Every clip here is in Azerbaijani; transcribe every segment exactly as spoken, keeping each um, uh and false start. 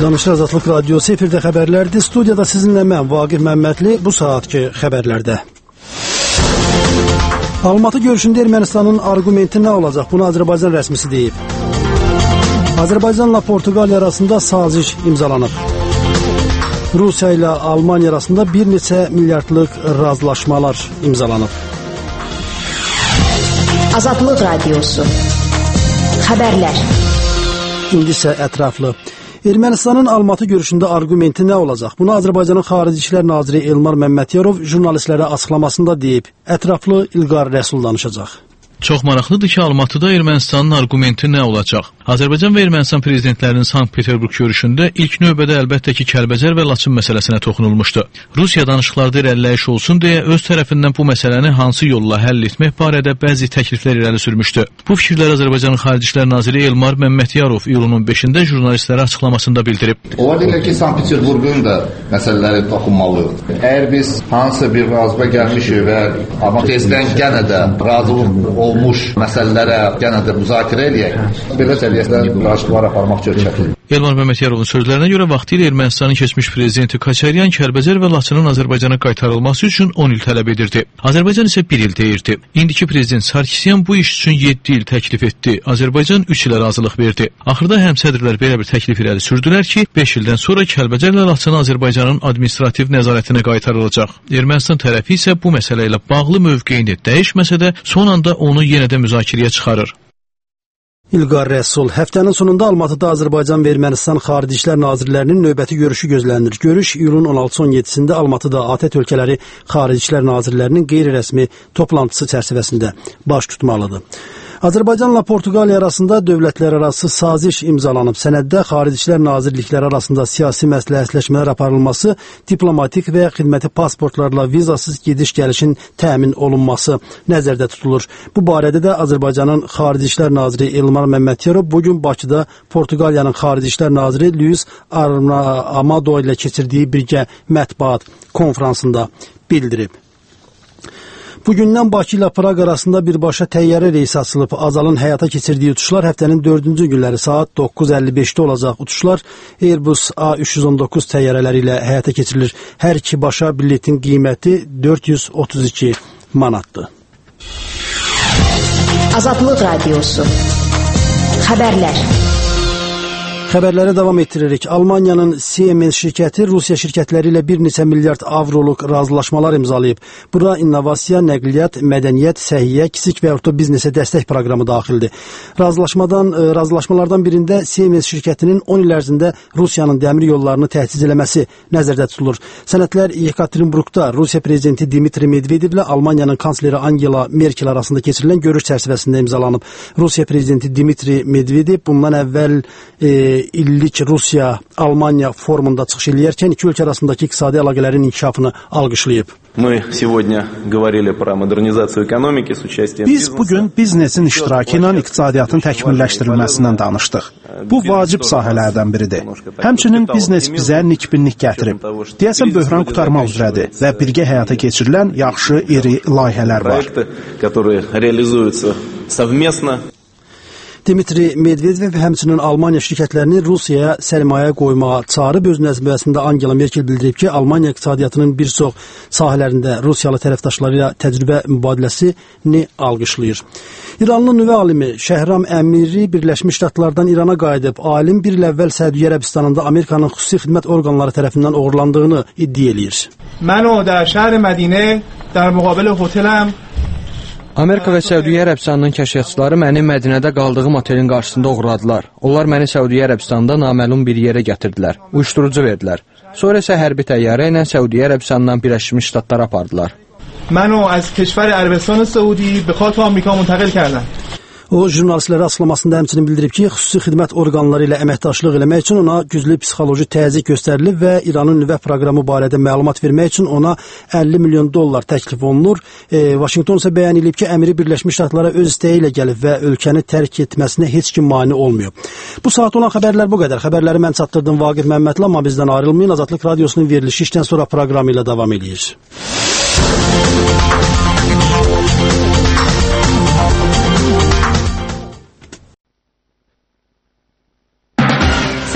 Danışır Azadlıq Radiosu efirdə xəbərlərdir. Studiyada sizinlə mən, Vaqif Məmmədli, bu saatki xəbərlərdə. Almatı görüşündə Ermənistanın arqumenti nə olacaq? Bunu Azərbaycan rəsmisi deyib. Azərbaycanla Portuqaliya arasında saziş imzalanıb. Rusiya ilə Almaniya arasında bir neçə milyardlıq razılaşmalar imzalanıb. Azadlıq Radiosu xəbərlər. İndi isə ətraflı. Ermənistanın Almatı görüşündə arqumenti nə olacaq? Bunu Azərbaycanın Xarici İşlər Naziri Elmar Məmmədiyarov jurnalistlərə açıqlamasında deyib. Ətraflı İlqar Rəsul danışacaq. Çox maraqlıdır ki, Almatıda Ermənistanın arqumenti nə olacaq? Azərbaycan və Ermənistan prezidentlərinin Sankt-Peterburq görüşündə ilk növbədə əlbəttə ki, Kəlbəcər və Laçın məsələsinə toxunulmuşdu. Rusiya danışıqlarda irəliləyiş olsun deyə öz tərəfindən bu məsələni hansı yolla həll etmək barədə bəzi təkliflər irəli sürmüşdü. Bu fikirləri Azərbaycanın Xarici İşlər Naziri Elmar Məmmədiyarov iyulun beşində jurnalistlərə açıqlamasında bildirib. Ola bilər ki, Sankt-Peterburqun da məsələləri toxunmalıyıq. Əgər biz hansı bir razılığa gəlmişik və amma tezdən yenə də razılıq olmuş məsələlərə yenə də müzakirə eləyək, belə səviyyədə razılıqlar aparmaq çox çətindir. Elmar Məmmədyarovun sözlərinə görə vaxtilə Ermənistanın keçmiş prezidenti Kaçaryan Kəlbəcər və Laçının Azərbaycana qaytarılması üçün on il tələb edirdi. Azərbaycan isə bir il deyirdi. İndiki prezident Sarkisyan bu iş üçün yeddi il təklif etdi. Azərbaycan üç ilə razılıq verdi. Axırda həmsədrlər belə bir təklif irəli sürdülər ki, beş ildən sonra Kəlbəcərlə Laçın Azərbaycanın administrativ nəzarətinə qaytarılacaq. Ermənistan tərəfi isə bu məsələ ilə bağlı mövqeyini dəyişməsə də son anda onu yenə də müzakirəyə çıxarır. İlqar Rəsul, həftənin sonunda Almatıda Azərbaycan və Ermənistan Xarici İşlər Nazirlərinin növbəti görüşü gözlənilir. Görüş iyulun on altısı on yeddisində Almatıda A T Ə ölkələri Xarici İşlər Nazirlərinin qeyri-rəsmi toplantısı çərçivəsində baş tutmalıdır. Azərbaycanla Portuqaliya arasında dövlətlərarası saziş imzalanıb. Sənəddə Xarici İşlər Nazirlikləri arasında siyasi məsləhətləşmələr aparılması, diplomatik və xidməti pasportlarla vizasız gediş-gəlişin təmin olunması nəzərdə tutulur. Bu barədə də Azərbaycanın Xarici İşlər Naziri Elmar Məmmədiyarov bugün Bakıda Portuqaliyanın Xarici İşlər Naziri Luis Amado ilə keçirdiyi birgə mətbuat konfransında bildirib. Bugündən Bakı ilə Praq arasında birbaşa təyyarə reysi açılıb. Azalın həyata keçirdiyi uçuşlar həftənin dördüncü günləri saat doqquz əlli beşdə olacaq. Uçuşlar Airbus A üç yüz on doqquz təyyarələri ilə həyata keçirilir. Hər iki başa biletin qiyməti dörd yüz otuz iki manatdır. Azadlıq Radiosu xəbərlər. Xəbərlərə davam etdiririk. Almaniyanın Siemens şirkəti Rusiya şirkətləri ilə bir neçə milyard avroluq razılaşmalar imzalayıb. Bura innovasiya, nəqliyyat, mədəniyyət, səhiyyə, kiçik və orta biznesə dəstək proqramı daxildir. Razılaşmadan, razılaşmalardan birində Siemens şirkətinin on il ərzində Rusiyanın dəmir yollarını təchiz eləməsi nəzərdə tutulur. Sənədlər Yekaterinburqda Rusiya prezidenti Dmitri Medvedev ilə Almaniyanın kansleri Angela Merkel arasında keçirilən görüş çərçivəsində imzalanıb. Rusiya prezidenti Dmitri Medvedev bundan əvvəl e, illik Rusiya-Almaniya forumunda çıxış eləyərkən iki ölkə arasındakı iqtisadi əlaqələrin inkişafını alqışlayıb. Biz bugün biznesin iştirakı ilə iqtisadiyyatın təkmilləşdirilməsindən danışdıq. Bu vacib sahələrdən biridir. Həmçinin biznes bizə nikbinlik gətirib. Deyəsən böhran qutarma üzrədir və birgə həyata keçirilən yaxşı, iri layihələr var. Dmitri Medvedev həmçinin Almaniya şirkətlərini Rusiyaya sərmayə qoymağa çağırıb. Öz nəzərində Angela Merkel bildirib ki, Almaniya iqtisadiyyatının bir çox sahələrində Rusiyalı tərəfdaşları ilə təcrübə mübadiləsini alqışlayır. İranlı nüvə alimi Şəhram Əmiri Birləşmiş Ştatlardan İrana qayıdıb. Alim bir il əvvəl Səudiyyə Ərəbistanında Amerikanın xüsusi xidmət orqanları tərəfindən oğurlandığını iddia eləyir. Mən o da şəhər Mədinə dar müqabilə otelim Amerika və Səudiyyə Ərəbistanının kəşfiyyatçıları məni Mədinədə qaldığım otelin qarşısında uğradılar. Onlar məni Səudiyyə Ərəbistanında naməlum bir yerə gətirdilər. Uyuşturucu verdilər. Sonra isə hərbi təyyarə ilə Səudiyyə Ərəbistanından Birləşmiş Ştatlara apardılar. Mən o az keşfər Ərəbistan Səudi bi xatir Amerika müntəqil kərdim. O, jurnalistlərə açıqlamasında həmçinin bildirib ki, xüsusi xidmət orqanları ilə əməkdaşlıq eləmək üçün ona güclü psixoloji təzyiq göstərilib və İranın nüvə proqramı barədə məlumat vermək üçün ona əlli milyon dollar təklif olunur. E, Vaşinqton isə bəyan edib ki, əmiri Birləşmiş Ştatlara öz istəyi ilə gəlib və ölkəni tərk etməsinə heç kim mane olmuyor. Bu saat olan xəbərlər bu qədər. Xəbərləri mən çatdırdım Vaqif Məmmədli, amma bizdən ayrılmayın. Azadlıq Radiosunun verilişi işdən sonra proqramı ilə davam edir.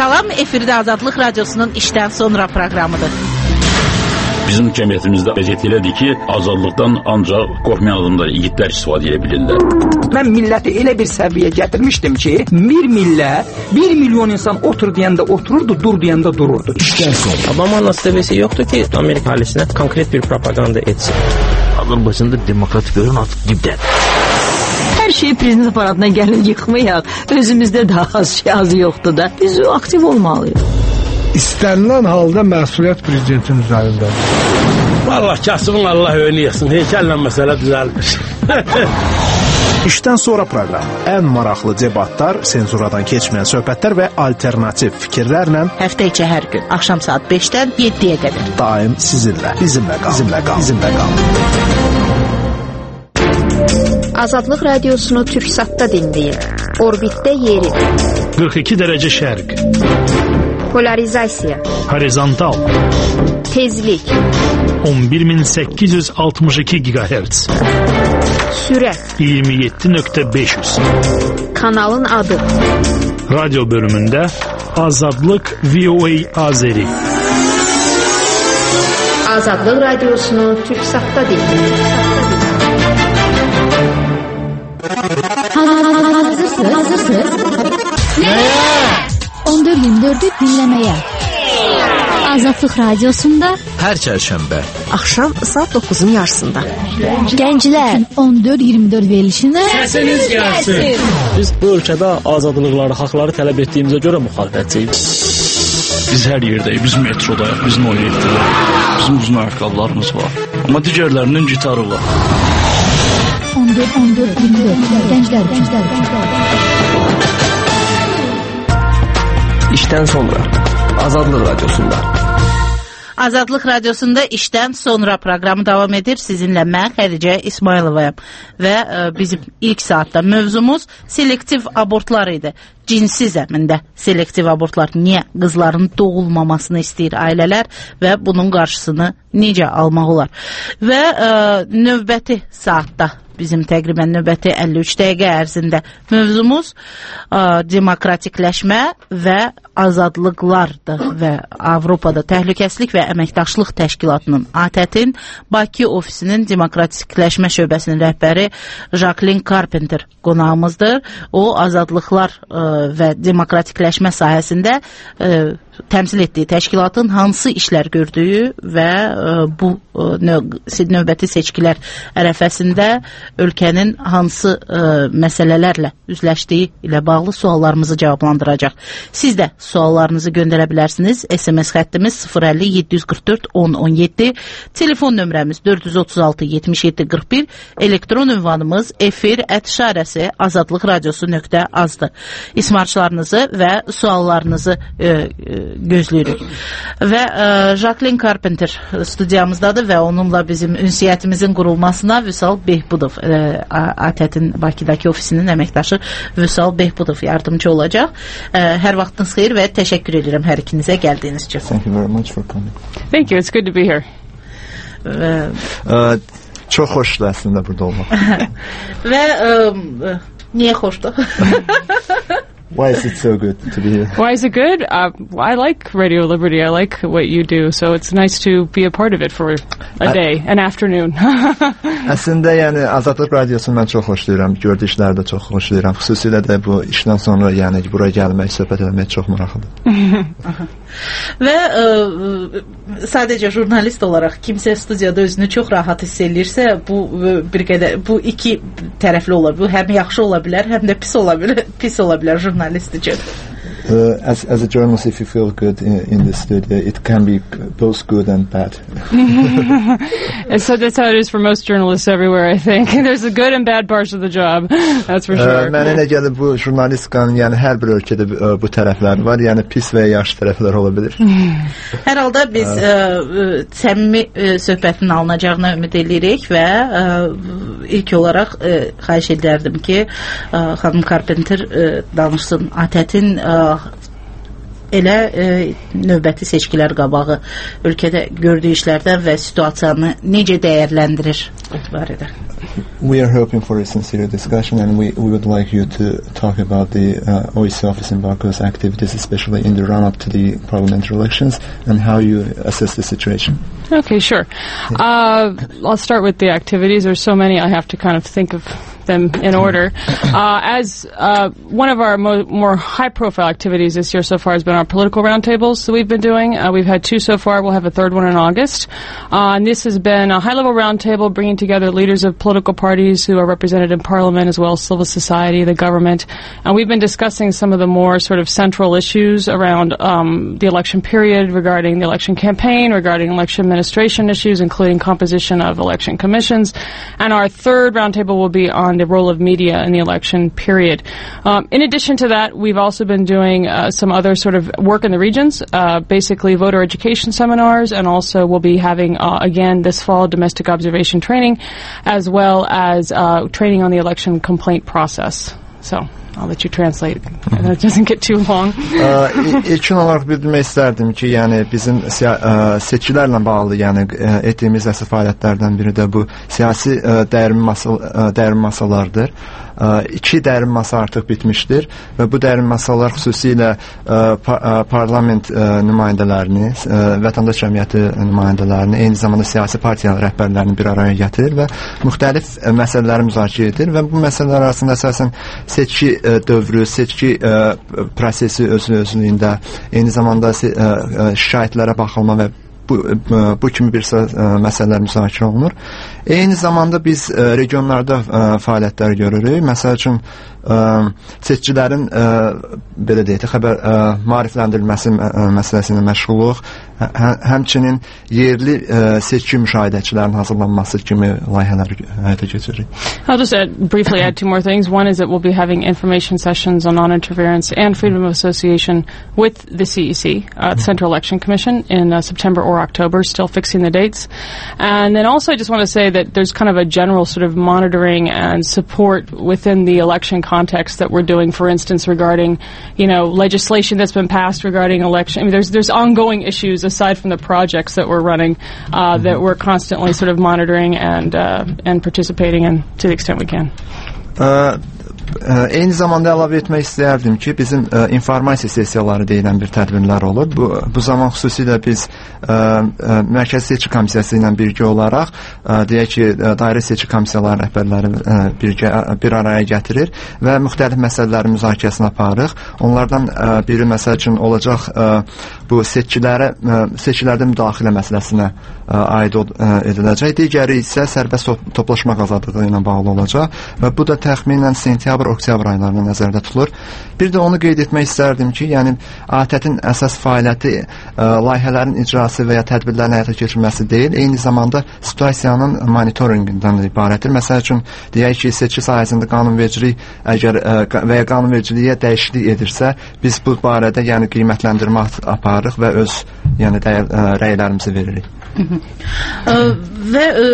Salam, efirdə Azadlıq Radiosunun işdən sonra proqramıdır. Bizim cəmiyyətimizdə vəziyyət elədir ki, azadlıqdan ancaq qorxmayan adamlar, yiğitlər istifadə edə bilirlər. Mən milləti elə bir səviyyəyə gətirmişdim ki, bir millət, bir milyon insan otur deyəndə otururdu, dur deyəndə dururdu. İşdən sonra. Obama'nın seviyesi yoktu ki, Amerika ailesine konkret bir propaganda etsin. Azərbaycanda demokratik görün artıq dibdədir. Hər şeyi prezident aparatına gəlin yıxmayaq. Özümüzdə daha az şey az yoxdur da. Biz aktiv olmalıyıq. İstənilən halda məsuliyyət prezidentin üzərindədir. Vallahi kasımın Allah önü yıxsın. Heykəllə məsələ düzəlmiş. İşdən sonra proqramı ən maraqlı debatlar, senzuradan keçməyən söhbətlər və alternativ fikirlərlə həftə içi hər gün axşam saat beşdən yeddiyə qədər daim sizinlə, bizimlə qal, bizimlə qal, bizimlə qal. Azadlıq Radiosunu Türksatda dinləyin. Orbitdə yeri. qırx iki dərəcə şərq. Polarizasiya. Horizontal. Tezlik. on bir min səkkiz yüz altmış iki gigahertz. Sürət. iyirmi yeddi nöqtə beş yüz. Kanalın adı. Radyo bölümündə Azadlıq V O A Azeri. Azadlıq Radiosunu Türksatda dinləyin. Hazırsınız? Hazırsınız? Nəyə? on dörd iyirmi dördü dinləməyə. Azadlıq Radiosunda hər çərşənbə axşam saat doqquzun yarısında. Gənclər on dörd iyirmi dörd verilişinə səsiniz gəlsin. Biz bu ölkədə azadlıqları, haqları tələb etdiyimizə görə müxalifətçiyik. Biz hər yerdəyik, biz metrodayıq, biz Noyevdəyik. Bizim uzun ayaqqabılarımız var. Amma digərlərinin gitarı var. on dörd on dörd iyirmi dörd Gənclər, gənclər, gənclər. İşdən sonra Azadlıq Radiosunda. Azadlıq Radiosunda işdən sonra proqramı davam edir. Sizinlə mən Xədicə İsmayılovayam və ə, bizim ilk saatda mövzumuz selektiv abortlar idi. Cinsi zəmində selektiv abortlar niyə qızların doğulmamasını istəyir ailələr və bunun qarşısını necə almaq olar? Və ə, növbəti saatda bizim təqribən növbəti əlli üç dəqiqə ərzində mövzumuz ə, demokratikləşmə və azadlıqlardır və Avropada Təhlükəsizlik və Əməkdaşlıq Təşkilatının A T Ə T-in Bakı ofisinin demokratikləşmə şöbəsinin rəhbəri Jacqueline Carpenter qonağımızdır. O azadlıqlar ə, və demokratikləşmə sahəsində ə, təmsil etdiyi təşkilatın hansı işlər gördüyü və ə, bu ə, növbəti seçkilər ərəfəsində ölkənin hansı ə, məsələlərlə üzləşdiyi ilə bağlı suallarımızı cavablandıracaq. Siz də suallarınızı göndərə bilərsiniz. S M S xəttimiz sıfır əlli yeddi yüz qırx dörd on on yeddi, telefon nömrəmiz dörd yüz otuz altı yetmiş yeddi qırx bir, elektron ünvanımız efir ət işarəsi azadlıq radiosu nöqtə azdır. İsmarçlarınızı və suallarınızı e, e, gözləyirik. Və e, Jacqueline Carpenter studiyamızdadır və onunla bizim ünsiyyətimizin qurulmasına Vüsal Behbudov, e, A T Ə T-in Bakıdakı ofisinin əməkdaşı Vüsal Behbudov yardımcı olacaq. E, hər vaxtınız xeyir və təşəkkür edirəm hər ikinizə gəldiyiniz üçün. Thank you very much for coming. Thank you, it's good to be here. Və, uh, çox xoşdur əslində burada olmaq. Və ə, niyə xoşdur? Why is it so good to be here? Why is it good? Uh, I like Radio Liberty. I like what you do, so it's nice to be a part of it for a day, an afternoon. Əslində, yəni Azadlıq Radiosunu mən çox xoşlayıram. Gördükləri də çox xoşlayıram. Xüsusilə də bu işdən sonra, yəni buraya gəlmək, söhbət etmək çox maraqlıdır. Və ə, sadəcə jurnalist olaraq kimsə studiyada özünü çox rahat hiss edirsə, bu bir qədər bu iki tərəfli olar. Bu həm yaxşı ola bilər, həm də pis ola bilər, pis ola bilər jurnalist üçün. Uh, as, as a journalist, if you feel good in, in the studio, it can be both good and bad. And so that's how it is for most journalists everywhere, I think. There's the good and bad parts of the job, that's for sure. Uh, Mənə elə gəlir bu jurnalistikanın, yəni hər bir ölkədə uh, bu tərəflər var, yəni pis və yaxşı tərəflər ola bilir. Hər halda biz uh, ə, səmimi ə, söhbətin alınacağına ümid edirik və ə, ilk olaraq ə, xahiş edərdim ki, ə, xanım Carpenter ə, danışsın A T Ə T-in elə e, növbəti seçkilər qabağı ölkədə gördüyü işlərdən və situasiyanı necə dəyərləndirir bu barədə? We are hoping for a sincere discussion, and we, we would like you to talk about the uh, O E C office in Baku's activities, especially in the run-up to the parliamentary elections, and how you assess the situation. Okay, sure. Uh, I'll start with the activities. There's so many, I have to kind of think of them in order. Uh, as uh, one of our mo more high-profile activities this year so far has been our political roundtables that we've been doing. Uh, we've had two so far. We'll have a third one in August. Uh, and this has been a high-level roundtable bringing together leaders of political parties who are represented in Parliament, as well as civil society, the government. And we've been discussing some of the more sort of central issues around um, the election period, regarding the election campaign, regarding election administration issues, including composition of election commissions. And our third roundtable will be on the role of media in the election period. Um, in addition to that, we've also been doing uh, some other sort of work in the regions, uh, basically voter education seminars, and also we'll be having, uh, again, this fall, domestic observation training, as well as uh, training on the election complaint process. So I'll let you translate. That doesn't get too long. İlkin olaraq bildirmək istərdim ki, yəni bizim seçkilərlə bağlı, yəni etdiyimiz əsas fəaliyyətlərdən biri də bu siyasi dərin masal dərin masalardır. İki dərin masa artıq bitmişdir və bu dərin masalar xüsusilə parlament nümayəndələrini, vətəndaş cəmiyyəti nümayəndələrini, eyni zamanda siyasi partiyalar rəhbərlərini bir araya gətirir və müxtəlif məsələləri müzakirə edir və bu məsələlər arasında əsasən seçki dövrü, seçki prosesi özlüyündə, eyni zamanda şikayətlərə baxılma və bu, bu kimi bir məsələlər müzakirə olunur. Eyni zamanda biz regionlarda fəaliyyətlər görürük. Məsəl üçün seçkilərin belə deyək, xəbər maarifləndirilməsi məsələsi ilə məşğuluq. Həmçinin yerli seçki müşahidəçilərin hazırlanması kimi layihələr həyata keçiririk. I'll just add, briefly add two more things. One is that we'll be having information sessions on non-interference and freedom of association with the C E C, uh, the Central Election Commission, in uh, September or October, still fixing the dates. And then also I just want to say that there's kind of a general sort of monitoring and support within the election context that we're doing, for instance, regarding, you know, legislation that's been passed regarding election. I mean, there's there's ongoing issues aside from the projects that we're running uh, that we're constantly sort of monitoring and uh, and participating in to the extent we can. Uh, Eyni zamanda əlavə etmək istəyərdim ki, bizim ə, informasiya sessiyaları deyilən bir tədbirlər olur. Bu, bu zaman xüsusilə biz ə, ə, Mərkəzi Seçki Komissiyası ilə birgə olaraq, ə, deyək ki, dairə seçki komisiyaları rəhbərləri ə, birgə, bir araya gətirir və müxtəlif məsələlərin müzakirəsini aparırıq. Onlardan ə, biri məsəl üçün olacaq ə, bu seçkilərə, ə, seçkilərdə müdaxilə məsələsinə ə, aid ə, ediləcək. Digəri isə sərbəst toplaşmaq azadlığı ilə bağlı olacaq və bu da təxminən sentyabr oktyabr aylarına nəzərdə tutulur. Bir də onu qeyd etmək istərdim ki, yəni A T Ə-tin əsas fəaliyyəti ə, layihələrin icrası və ya tədbirlərin həyata keçirilməsi deyil, eyni zamanda situasiyanın monitorinqindən ibarətdir. Məsəl üçün, deyək ki, seçki sahəsində qanunvericilik əgər ə, və ya qanunvericiliyə dəyişiklik edirsə, biz bu barədə yəni qiymətləndirmə aparırıq və öz yəni də, ə, rəylərimizi veririk. Ə, və ə,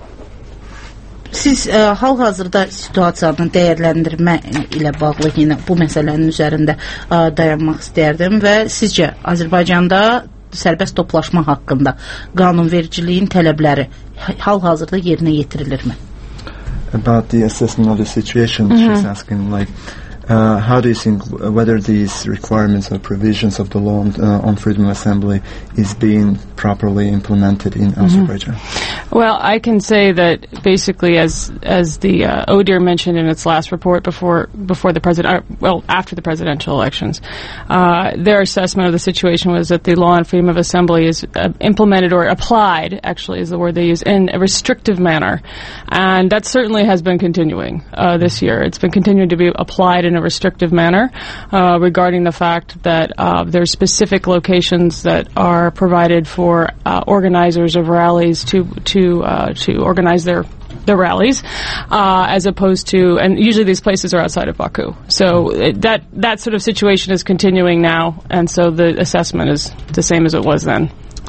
siz ə, hal-hazırda situasiyanı dəyərləndirmə ilə bağlı yenə bu məsələnin üzərində ə, dayanmaq istərdim və sizcə Azərbaycanda sərbəst toplaşma haqqında qanunvericiliyin tələbləri hal-hazırda yerinə yetirilirmi? About the assessment of the situation, mm-hmm. she's asking like Uh, how do you think whether these requirements or provisions of the law on, uh, on freedom of assembly is being properly implemented in mm-hmm. Azerbaijan? Well, I can say that basically, as as the uh, O D I R mentioned in its last report before before the president, or, well, after the presidential elections, uh, their assessment of the situation was that the law on freedom of assembly is uh, implemented or applied, actually, is the word they use, in a restrictive manner, and that certainly has been continuing uh, this year. It's been continuing to be applied in in a restrictive manner uh, regarding the fact that uh, there are specific locations that are provided for uh, organizers of rallies to to uh, to organize their their rallies, uh, as opposed to, and usually these places are outside of Baku. So it, that that sort of situation is continuing now, and so the assessment is the same as it was then.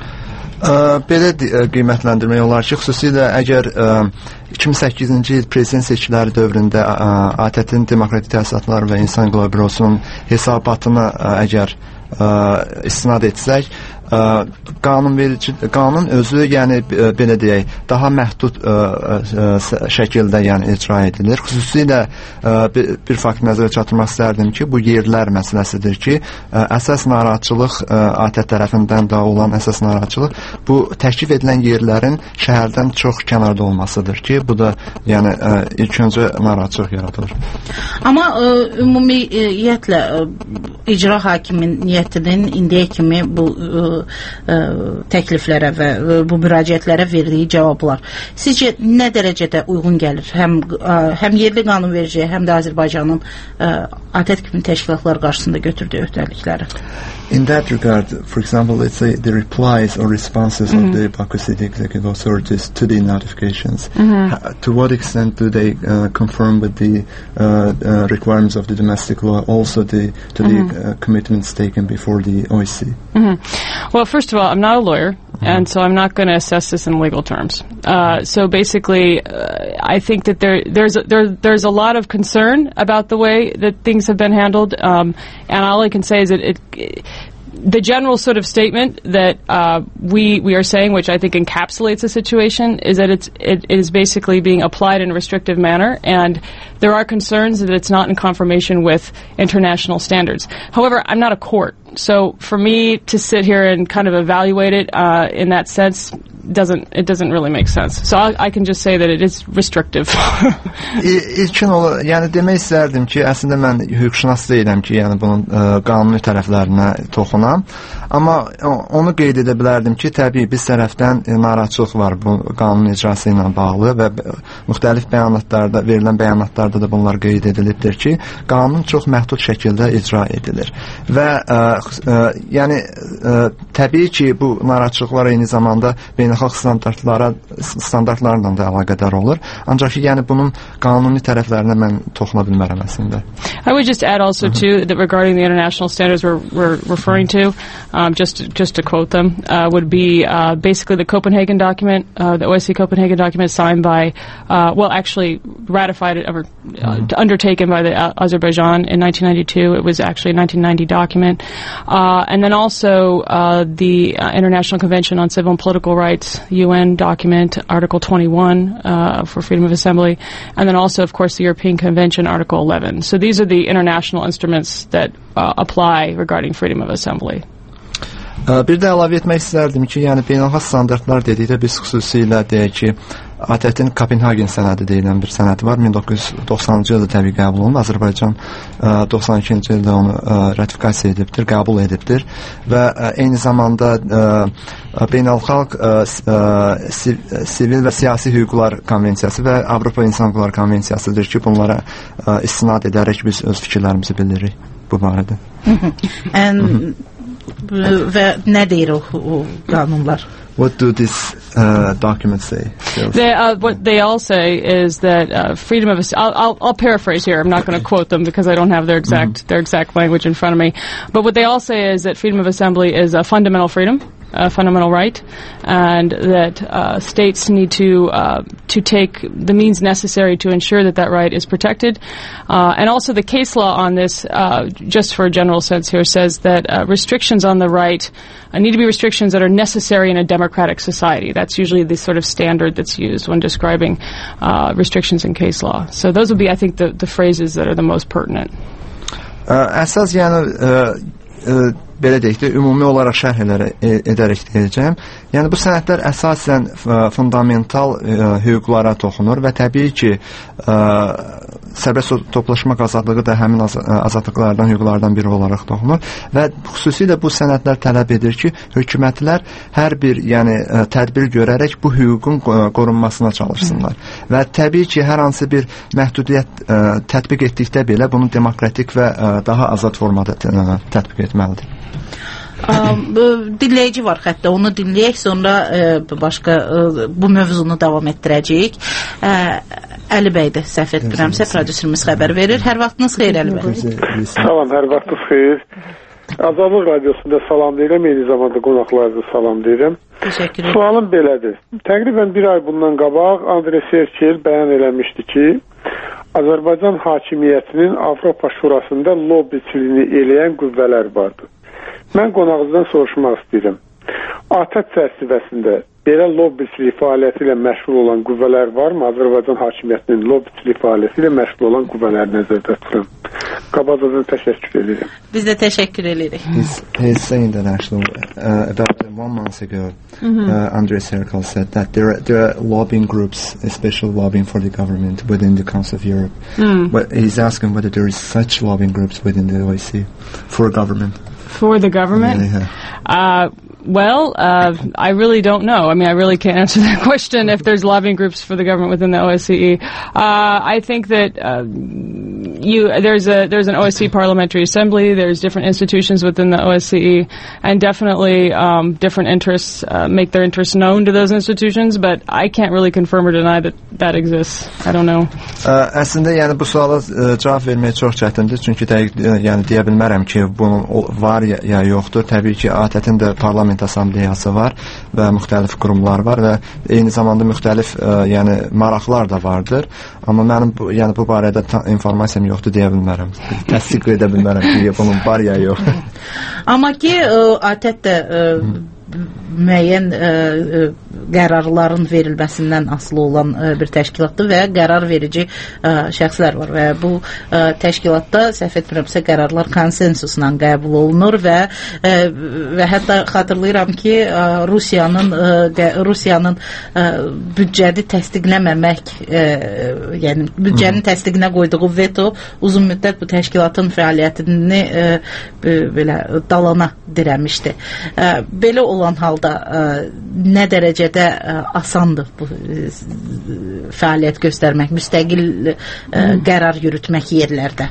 Belə qiymətləndirmək olar ki, xüsusilə əgər iki min səkkizinci il prezident seçkiləri dövründə A T Ə-tin Demokratik Təsisatlar və İnsan Hüquqları Bürosunun hesabatına əgər ə, istinad etsək, ə, qanunverici qanun özü, yəni ə, belə deyək, daha məhdud ə, ə, şəkildə yəni icra edilir. Xüsusilə ə, bir, bir fakt nəzərə çatdırmaq istərdim ki, bu yerlər məsələsidir ki, ə, əsas narahatçılıq ə, A T tərəfindən də olan əsas narahatçılıq bu təklif edilən yerlərin şəhərdən çox kənarda olmasıdır ki, bu da yəni ə, ilk öncə narahatçılıq yaradır. Amma ə, ümumiyyətlə ə, icra hakimiyyətinin indiyə kimi bu ə, ə, təkliflərə və ə, bu müraciətlərə verdiyi cavablar sizcə nə dərəcədə uyğun gəlir? Həm ə, həm yerli qanunvericiyə, həm də Azərbaycanın ə, A T T kimi təşkilatlar qarşısında götürdüyü öhdəlikləri. In that regard, for example, let's say the replies or responses mm-hmm. of the Baku City Executive Authorities to the notifications, mm-hmm. ha, to what extent do they uh, confirm with the uh, uh, requirements of the domestic law, also the, to mm-hmm. the uh, commitments taken before the O E C? Mm-hmm. Well, first of all, I'm not a lawyer, mm-hmm. and so I'm not going to assess this in legal terms. Uh, so basically, uh, I think that there, there's, a, there, there's a lot of concern about the way that things have been handled, um, and all I can say is that it, it the general sort of statement that uh, we we are saying, which I think encapsulates the situation, is that it's it is basically being applied in a restrictive manner, and there are concerns that it's not in conformation with international standards. However, I'm not a court, so for me to sit here and kind of evaluate it uh, in that sense doesn't it doesn't really make sense. So I, I can just say that it is restrictive. İlkin olaraq, yəni demək istərdim ki, əslində mən hüquqşünas deyiləm ki, yəni bunun ə, qanuni tərəflərinə toxunam. Amma onu qeyd edə bilərdim ki, təbii biz tərəfdən e, narahatçılıq var bu qanun icrası ilə bağlı və müxtəlif bəyanatlarda, verilən bəyanatlarda da bunlar qeyd edilibdir ki, qanun çox məhdud şəkildə icra edilir. Və ə, ə, yəni ə, təbii ki, bu narahatçılıqlar eyni zamanda beynəlxalq standartlara standartlarla da əlaqədar olur. Ancaq ki, yəni bunun qanuni tərəflərinə mən toxuna bilmərəm əslində. I would just add also too that regarding the international standards we're, we're referring to, um, just just to quote them, uh, would be uh, basically the Copenhagen document, uh, the O S C Copenhagen document signed by, uh, well, actually ratified or uh, mm-hmm. undertaken by the uh, Azerbaijan in nineteen ninety-two. It was actually a nineteen ninety document, uh, and then also uh, the uh, International Convention on Civil and Political Rights, U N document, Article twenty-one uh, for freedom of assembly, and then also, of course, the European Convention, Article eleven. So these are the international instruments that uh, apply regarding freedom of assembly. Bir də əlavə etmək istərdim ki, yəni beynəlxalq standartlar dedikdə biz xüsusilə deyək ki, A T T-nin Kopenhagen sənədi deyilən bir sənədi var. min doqquz yüz doxsanıncı ildə təbii qəbul olunub. Azərbaycan doxsan ikinci ildə onu ratifikasiya edibdir, qəbul edibdir və eyni zamanda beynəlxalq sivil və siyasi hüquqlar konvensiyası və Avropa İnsan Hüquqları konvensiyasıdır ki, bunlara istinad edərək biz öz fikirlərimizi bildiririk bu barədə. Və nə deyir o, o qanunlar? What do these uh, documents say? They, uh, what they all say is that uh, freedom of I'll, I'll, I'll paraphrase here. I'm not going to quote them because I don't have their exact mm-hmm. their exact language in front of me. But what they all say is that freedom of assembly is a fundamental freedom, a fundamental right, and that uh, states need to uh, to take the means necessary to ensure that that right is protected. Uh, and also the case law on this, uh, just for a general sense here, says that uh, restrictions on the right uh, need to be restrictions that are necessary in a democratic society. That's usually the sort of standard that's used when describing uh, restrictions in case law. So those would be, I think, the, the phrases that are the most pertinent. Uh, əsas yəni uh, uh, belə deyək də, ümumi olaraq şərh edərək deyəcəm. Yəni, bu sənədlər əsasən fundamental hüquqlara toxunur və təbii ki, sərbəst toplaşmaq azadlığı da həmin azadlıqlardan, hüquqlardan biri olaraq toxunur və xüsusilə bu sənədlər tələb edir ki, hökumətlər hər bir yəni, tədbir görərək bu hüququn qorunmasına çalışsınlar. Və təbii ki, hər hansı bir məhdudiyyət tətbiq etdikdə belə bunu demokratik və daha azad formada tətbiq etməlidir. Dinləyici var xəttə, onu dinləyək, sonra başqa bu mövzunu davam etdirəcəyik. Əli bəydir, səhv etmirəmsə, prodüserimiz xəbər verir. Hər vaxtınız xeyir, Əli bəy. Salam, hər vaxtınız xeyir. Azadlıq Radiosunda salam deyirəm, eyni zamanda qonaqlarınızı salam deyirəm. Təşəkkür ederim. Sualım belədir. Təqribən bir ay bundan qabaq Andrey Serkel bəyan eləmişdi ki, Azərbaycan hakimiyyətinin Avropa Şurasında lobbiçiliyini eləyən qüvvələr vardır. Mən qonağınızdan soruşmaq istəyirəm. ATƏT çərçivəsində belə lobbiçilik fəaliyyəti ilə məşğul olan qüvvələr varmı? Azərbaycan hakimiyyətinin lobbiçilik fəaliyyəti ilə məşğul olan qüvvələri nəzərdə tuturam. Qabacadan təşəkkür edirəm. Biz də təşəkkür edirik. He's, he's saying that actually uh, about one month ago, mm-hmm. uh, Andrei Serkal said that there are, there are lobbying groups, especially lobbying for the government within the Council of Europe. Mm. But he's asking whether there is such lobbying groups within the O S C E for government. For the government? Yeah, yeah. Uh, well, uh, I really don't know. I mean, I really can't answer that question if there's lobbying groups for the government within the O S C E. Uh, I think that uh, you there's a there's an O S C E Parliamentary Assembly. There's different institutions within the O S C E, and definitely um, different interests uh, make their interests known to those institutions. But I can't really confirm or deny that that exists. I don't know. Uh, əslində, yəni bu suala uh, cavab vermək çox çətindir, çünki dəqiq uh, yəni deyə bilmərəm ki, bunun var ya, ya yoxdur. Təbii ki, ATƏT-in də parlament assambleyası var və müxtəlif qurumlar var və eyni zamanda müxtəlif ə, yəni maraqlar da vardır. Amma mənim bu, yəni bu barədə informasiyam yoxdur deyə bilmərəm. Təsdiq edə bilmərəm ki, bunun var ya yox. Amma ki ATƏT də ə, müəyyən ə, ə, qərarların verilməsindən asılı olan ə, bir təşkilatdır və qərar verici ə, şəxslər var və bu ə, təşkilatda səhv etmirəmsə qərarlar konsensusla qəbul olunur və ə, və hətta xatırlayıram ki ə, Rusiyanın ə, Rusiyanın ə, büdcəni təsdiqləməmək ə, yəni büdcənin təsdiqinə qoyduğu veto uzun müddət bu təşkilatın fəaliyyətini ə, belə dalana dirəmişdi. Ə, belə olan halda ə, nə dərəcədə ə, asandır bu ə, fəaliyyət göstərmək, müstəqil ə, qərar yürütmək yerlərdə.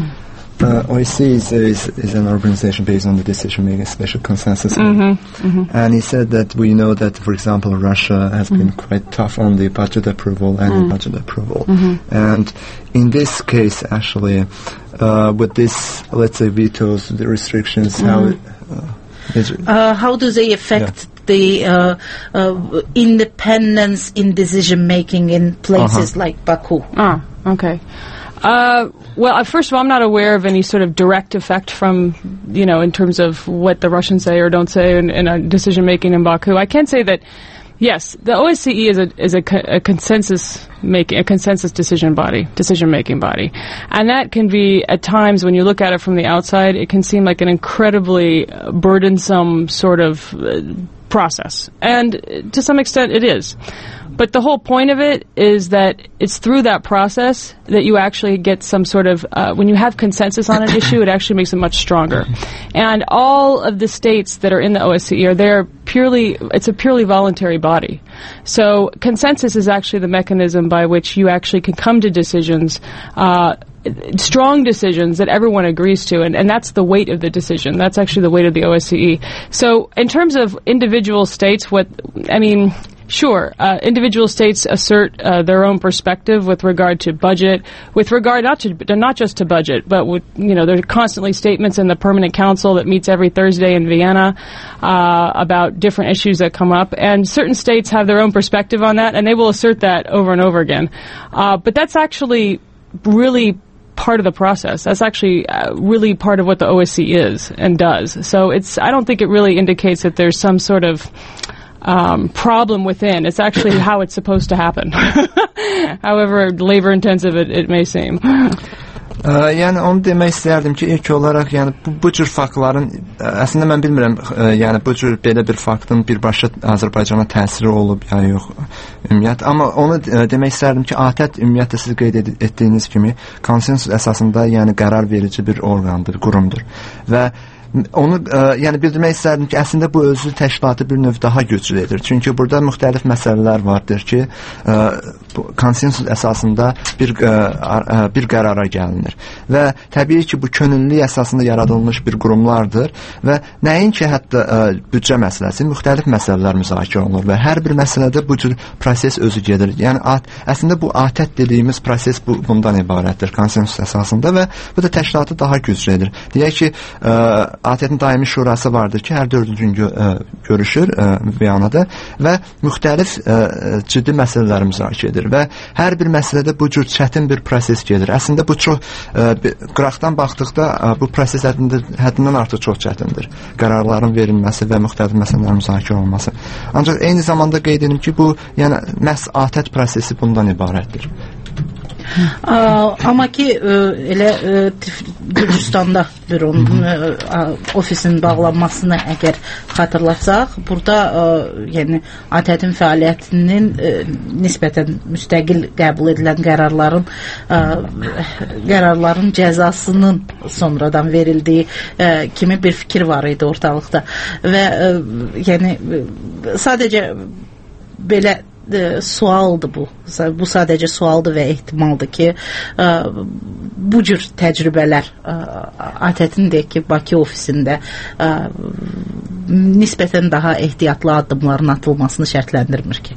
Uh, O S C E is, is, is an organization based on the decision-making special consensus. Mm-hmm. Mm-hmm. And he said that we know that, for example, Russia has mm-hmm. been quite tough on the budget approval and mm-hmm. budget approval. Mm-hmm. And in this case, actually, uh, with this, let's say, vetoes, the restrictions, mm-hmm. how it, uh, is it? Uh, how do they affect yeah. the uh, uh, independence in decision-making in places uh-huh. like Baku? Ah, okay. Uh, well, first of all, I'm not aware of any sort of direct effect from, you know, in terms of what the Russians say or don't say in, in a decision-making in Baku. I can say that, yes, the O S C E is a is a, a consensus making a consensus decision body, decision-making body, and that can be at times when you look at it from the outside, it can seem like an incredibly burdensome sort of uh, process, and to some extent, it is. But the whole point of it is that it's through that process that you actually get some sort of, uh, when you have consensus on an issue, it actually makes it much stronger. And all of the states that are in the O S C E are there purely, it's a purely voluntary body. So consensus is actually the mechanism by which you actually can come to decisions, uh, strong decisions that everyone agrees to, and, and that's the weight of the decision. That's actually the weight of the O S C E. So in terms of individual states, what, I mean, sure, uh, individual states assert uh, their own perspective with regard to budget, with regard not to not just to budget, but with, you know, there are constantly statements in the Permanent Council that meets every Thursday in Vienna uh, about different issues that come up, and certain states have their own perspective on that, and they will assert that over and over again. Uh, but that's actually really part of the process. That's actually uh, really part of what the O S C E is and does. So it's, I don't think it really indicates that there's some sort of Um, problem within. It's actually how it's supposed to happen. However labor intensive it, it may seem. Ə, yəni onu demək istərdim ki, ilk olaraq yəni bu, bu cür faktların ə, əslində mən bilmirəm, ə, yəni bu cür belə bir faktın birbaşa Azərbaycana təsiri olub ya yox ümumiyyət, amma onu ə, demək istərdim ki, ATƏT ümumiyyətlə siz qeyd ed etdiyiniz kimi konsensus əsasında yəni qərar verici bir orqandır, qurumdur və onu ə, yəni bildirmək istərdim ki, əslində bu özü təşkilatı bir növ daha güclü edir. Çünki burada müxtəlif məsələlər vardır ki, ə, bu konsensus əsasında bir ə, ə, bir qərara gəlinir. Və təbii ki, bu könüllülük əsasında yaradılmış bir qurumlardır və nəinki hətta ə, büdcə məsələsi, müxtəlif məsələlər müzakirə olunur və hər bir məsələdə bu cür proses özü gedir. Yəni at, əslində bu ATƏT dediyimiz proses bu, bundan ibarətdir konsensus əsasında və bu da təşkilatı daha güclü edir. Deyək ki, ə, ATƏT-in daimi şurası vardır ki, hər dördüncü gün gö ə, görüşür ə, Viyanada və müxtəlif ə, ciddi məsələləri müzakirə edir. çətindir və hər bir məsələdə bu cür çətin bir proses gedir. Əslində bu çox ə, qıraqdan baxdıqda ə, bu proses həddindən, həddindən artıq çox çətindir. Qərarların verilməsi və müxtəlif məsələlərin müzakirə olunması. Ancaq eyni zamanda qeyd edim ki, bu yəni məhz ATƏT prosesi bundan ibarətdir. Ə, amma ki ə, elə ə, Gürcüstanda büronun ə, ofisin bağlanmasını əgər xatırlatsaq, burada ə, yəni ATƏT-in fəaliyyətinin ə, nisbətən müstəqil qəbul edilən qərarların ə, qərarların cəzasının sonradan verildiyi ə, kimi bir fikir var idi ortalıqda və ə, yəni sadəcə belə E, sualdır bu. Bu sadəcə sualdır və ehtimaldır ki, e, bu cür təcrübələr e, ATƏT-in deyək ki, Bakı ofisində e, nisbətən daha ehtiyatlı addımların atılmasını şərtləndirmir ki.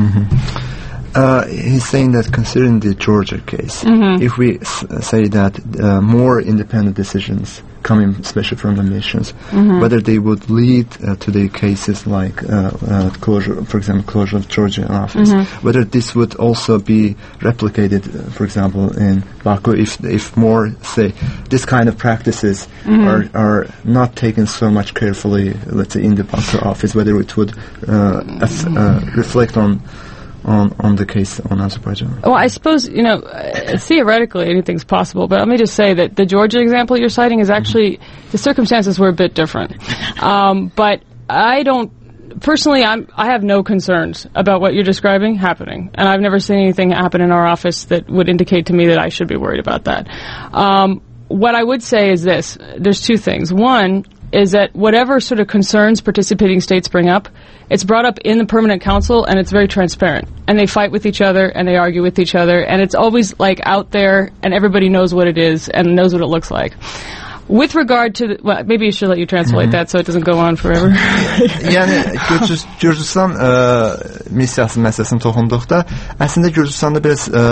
Uh, he's saying that considering the Georgia case, mm-hmm. if we s- say that uh, more independent decisions coming especially from the nations, mm-hmm. whether they would lead uh, to the cases like uh, uh, closure, for example, closure of Georgia office, mm-hmm. whether this would also be replicated, uh, for example, in Baku, if if more, say, this kind of practices mm-hmm. are, are not taken so much carefully, let's say, in the Baku office, whether it would uh, af- uh, reflect on On, on the case on Azerbaijan? Well, I suppose, you know, uh, theoretically anything's possible, but let me just say that the Georgia example you're citing is actually, mm-hmm. the circumstances were a bit different. Um, but I don't, personally, I'm, I have no concerns about what you're describing happening. And I've never seen anything happen in our office that would indicate to me that I should be worried about that. Um, what I would say is this. There's two things. One is that whatever sort of concerns participating states bring up, it's brought up in the Permanent Council, and it's very transparent. And they fight with each other, and they argue with each other, and it's always, like, out there, and everybody knows what it is and knows what it looks like. With regard to, the, well, maybe you should let you translate mm-hmm. that so it doesn't go on forever. Yəni, Gürcüstan missiyası məsələsini toxunduqda, əslində Gürcüstanda biraz ə,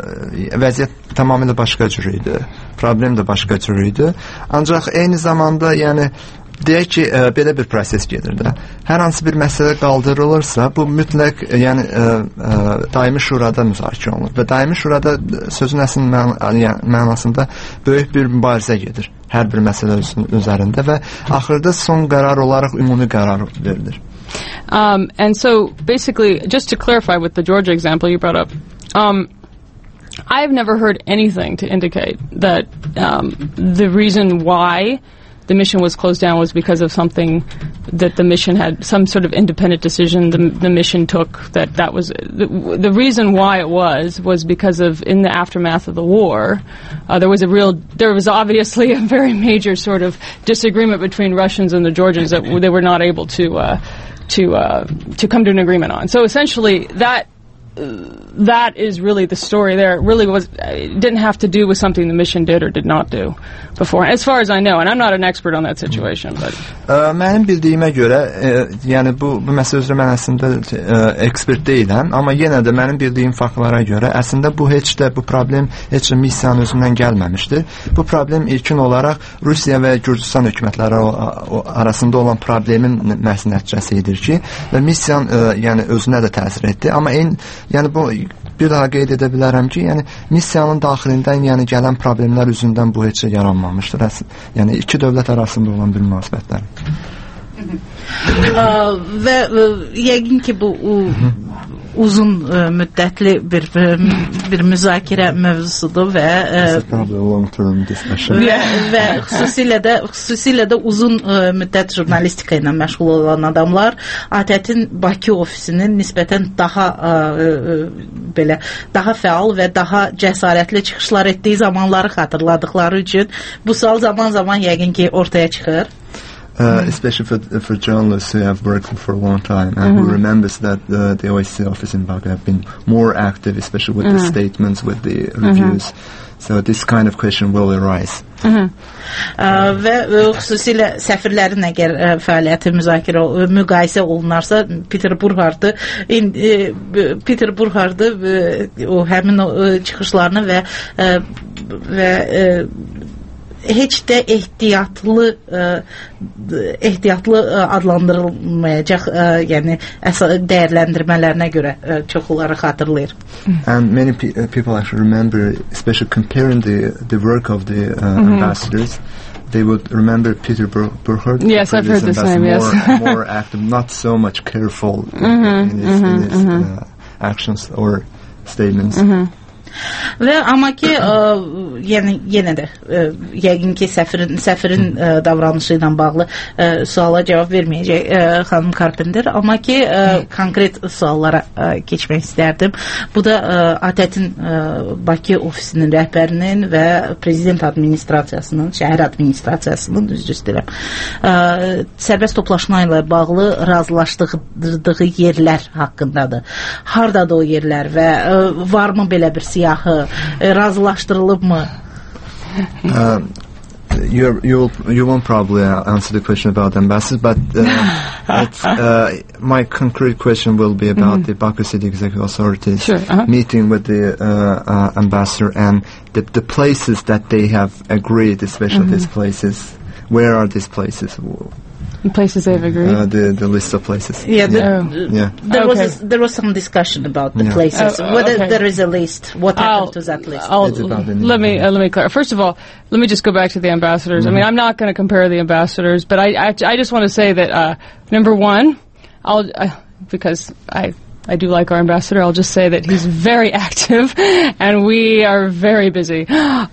vəziyyət tamamilə başqa cür idi. Problem də başqa cür idi. Ancaq eyni zamanda, yəni, deyək ki, ə, belə bir proses gedir də. Hər hansı bir məsələ qaldırılırsa, bu mütləq, yəni ə, ə, daimi şurada müzakirə olunur və daimi şurada sözün əsl məna, yəni, mənasında böyük bir mübarizə gedir hər bir məsələ üzərində və axırda son qərar olaraq ümumi qərar verilir. Um, and so, basically, just to clarify with the Georgia example you brought up, um, I've never heard anything to indicate that um, the reason why the mission was closed down was because of something that the mission had, some sort of independent decision the, the mission took, that that was, the, the reason why it was, was because of, in the aftermath of the war, uh, there was a real, there was obviously a very major sort of disagreement between Russians and the Georgians that they were not able to, uh, to, uh, to come to an agreement on. So essentially, that, that is really the story there. It really was, it didn't have to do with something the mission did or did not do before, as far as I know, and I'm not an expert on that situation. But uh, mənim bildiyimə görə, e, yəni bu, bu məsələ üzrə mən əslində e, ekspert deyiləm, amma yenə də mənim bildiyim faktlara görə əslində bu heç də, bu problem heç də missiyanın özündən gəlməmişdir. Bu problem ilkin olaraq Rusiya və Gürcüstan hökumətləri arasında olan problemin məhz nəticəsidir ki, və missiyanın e, yəni özünə də təsir etdi, amma eyni, yəni bu bir daha qeyd edə bilərəm ki, yəni missiyanın daxilindən yəni gələn problemlər üzündən bu heç yaranmamışdır. Yəni iki dövlət arasında olan bir münasibətlər. Və yəqin ki bu uzun müddətli bir bir müzakirə mövzusudur və və, və xüsusilə də xüsusilə də uzun müddət jurnalistika ilə məşğul olan adamlar ATƏT-in Bakı ofisinin nisbətən daha belə daha fəal və daha cəsarətli çıxışlar etdiyi zamanları xatırladıkları üçün bu sual zaman-zaman yəqin ki ortaya çıxır. Uh, especially for for journalists who have worked for a long time and mm-hmm. who remembers that uh, the O S C E office in Baku have been more active, especially with mm-hmm. the statements, with the reviews. Mm-hmm. So this kind of question will arise. Mm-hmm. uh, və xüsusilə səfirlərin əgər uh, fəaliyyəti müzakirə müqayisə olunarsa, Peter Burhardı in, uh, Peter Burhardı uh, o həmin o uh, çıxışlarını və uh, və uh, heç də ehtiyatlı ə, ehtiyatlı ə, adlandırılmayacaq, ə, yəni əsas dəyərləndirmələrinə görə ə, çoxları xatırlayır. And many pe people actually remember, especially comparing the the work of the uh, mm-hmm. ambassadors. They would remember Peter Bur Burkhardt. Yes, I've heard the same. Yes, more, more active, not so much careful mm-hmm, in his, mm-hmm, in his mm-hmm. uh, actions or statements. Mm-hmm. Və amma ki, ə, yəni yenə də ə, yəqin ki səfirin səfirin ə, davranışı ilə bağlı ə, suala cavab verməyəcək ə, xanım Carpenter, amma ki ə, konkret suallara ə, keçmək istərdim. Bu da ə, ATƏT-in ə, Bakı ofisinin rəhbərinin və prezident administrasiyasının, şəhər administrasiyasının düzdür istəyirəm. Ə, sərbəst toplaşma ilə bağlı razılaşdırdığı yerlər haqqındadır. Hardadır o yerlər və ə, varmı belə bir siyahı, razılaşdırılıb mı? Uh, you you you won't probably answer the question about ambassadors, but uh, it's, uh, my concrete question will be about mm-hmm. the Baku City Executive Authorities sure, uh-huh. meeting with the uh, uh, ambassador and the, the places that they have agreed, especially mm-hmm. these places. Where are these places? Places they've agreed. Uh, the the list of places. Yeah, the, yeah. Uh, yeah. There okay. was a, there was some discussion about the yeah. places. Uh, Whether okay. there is a list, what happened I'll, to that list? I'll, let me uh, let me clarify. First of all, let me just go back to the ambassadors. Mm-hmm. I mean, I'm not going to compare the ambassadors, but I I, I just want to say that uh, number one, I'll uh, because I. I do like our ambassador. I'll just say that he's very active, and we are very busy.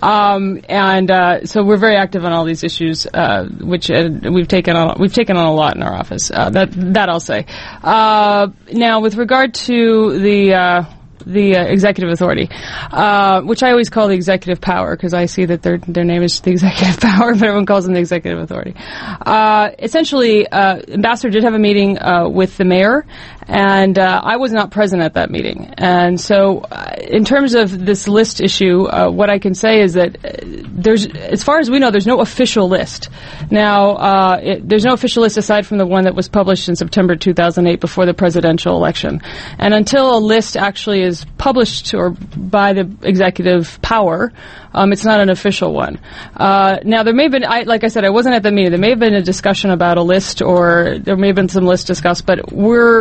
Um, and uh, so we're very active on all these issues, uh, which uh, we've taken on. We've taken on a lot in our office. Uh, that that I'll say. Uh, now, with regard to the. Uh, the uh, executive authority, uh, which I always call the executive power because I see that their their name is the executive power, but everyone calls them the executive authority. Uh, essentially, uh, Ambassador did have a meeting uh, with the mayor, and uh, I was not present at that meeting. And so, uh, in terms of this list issue, uh, what I can say is that uh, there's, as far as we know, there's no official list. Now, uh, it, there's no official list aside from the one that was published in September two thousand eight before the presidential election. And until a list actually is published or by the executive power, um, it's not an official one. Uh, now, there may have been, I, like I said, I wasn't at the meeting. There may have been a discussion about a list, or there may have been some lists discussed, but we're,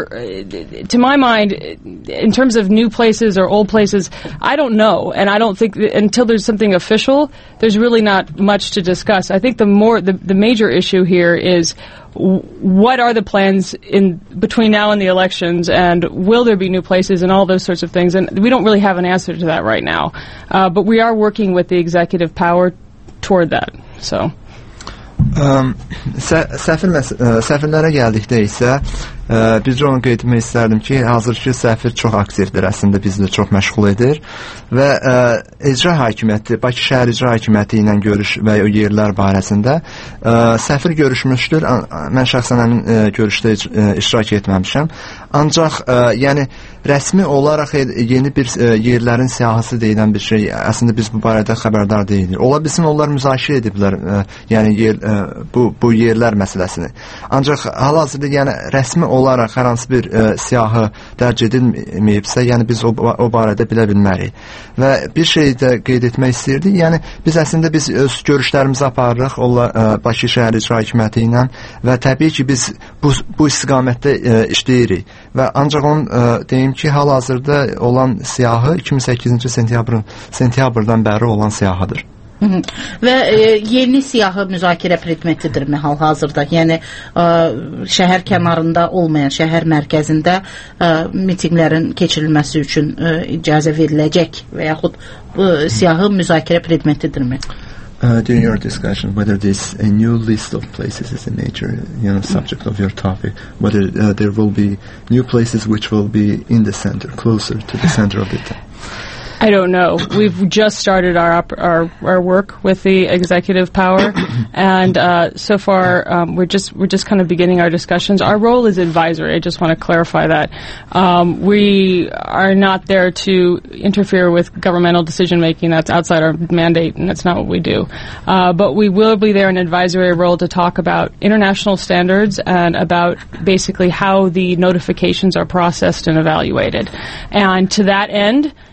to my mind, in terms of new places or old places, I don't know, and I don't think, that until there's something official, there's really not much to discuss. I think the more, the, the major issue here is what are the plans in between now and the elections, and will there be new places and all those sorts of things? And we don't really have an answer to that right now. Uh, but we are working with the executive power toward that. So. Um, səfir səfirlərə gəldikdə isə ə, biz onu qeyd etmək istərdim ki, hazırki səfir çox aktivdir, əslində bizi də çox məşğul edir və ə, icra hakimiyyəti, Bakı şəhər icra hakimiyyəti ilə görüş və o yerlər barəsində ə, səfir görüşmüşdür. Mən şəxsən həmin ə, görüşdə ə, iştirak etməmişəm. Ancaq ə, yəni rəsmi olaraq yeni bir ə, yerlərin siyahısı deyilən bir şey, əslində biz bu barədə xəbərdar deyilik. Ola bilsin onlar müzakirə ediblər, ə, yəni yer, ə, bu bu yerlər məsələsini. Ancaq hal-hazırda yəni rəsmi olaraq hər hansı bir ə, siyahı dərc edilməyibsə, yəni biz o, o barədə bilə bilmərik. Və bir şey də qeyd etmək istəyirdik. Yəni biz əslində biz öz görüşlərimizi aparırıq onlar ə, Bakı şəhər icra hakimiyyəti ilə və təbii ki biz bu bu istiqamətdə ə, işləyirik. Və ancaq onun ə, deyim ki, hal-hazırda olan siyahı iki min səkkizinci sentyabrın sentyabrdan bəri olan siyahıdır. Hı -hı. Və e, yeni siyahı müzakirə predmetidirmi hal-hazırda? Yəni e, şəhər kənarında olmayan, şəhər mərkəzində e, mitinqlərin keçirilməsi üçün e, icazə veriləcək və yaxud e, siyahı müzakirə predmetidirmi? Uh, during your discussion, whether this a new list of places is a major, you know, subject of your topic, whether uh, there will be new places which will be in the center, closer to the center of the town. I don't know. We've just started our op- our, our work with the executive power, and uh, so far um, we're just we're just kind of beginning our discussions. Our role is advisory. I just want to clarify that um, we are not there to interfere with governmental decision making. That's outside our mandate, and that's not what we do. Uh, but we will be there in an advisory role to talk about international standards and about basically how the notifications are processed and evaluated. And to that end,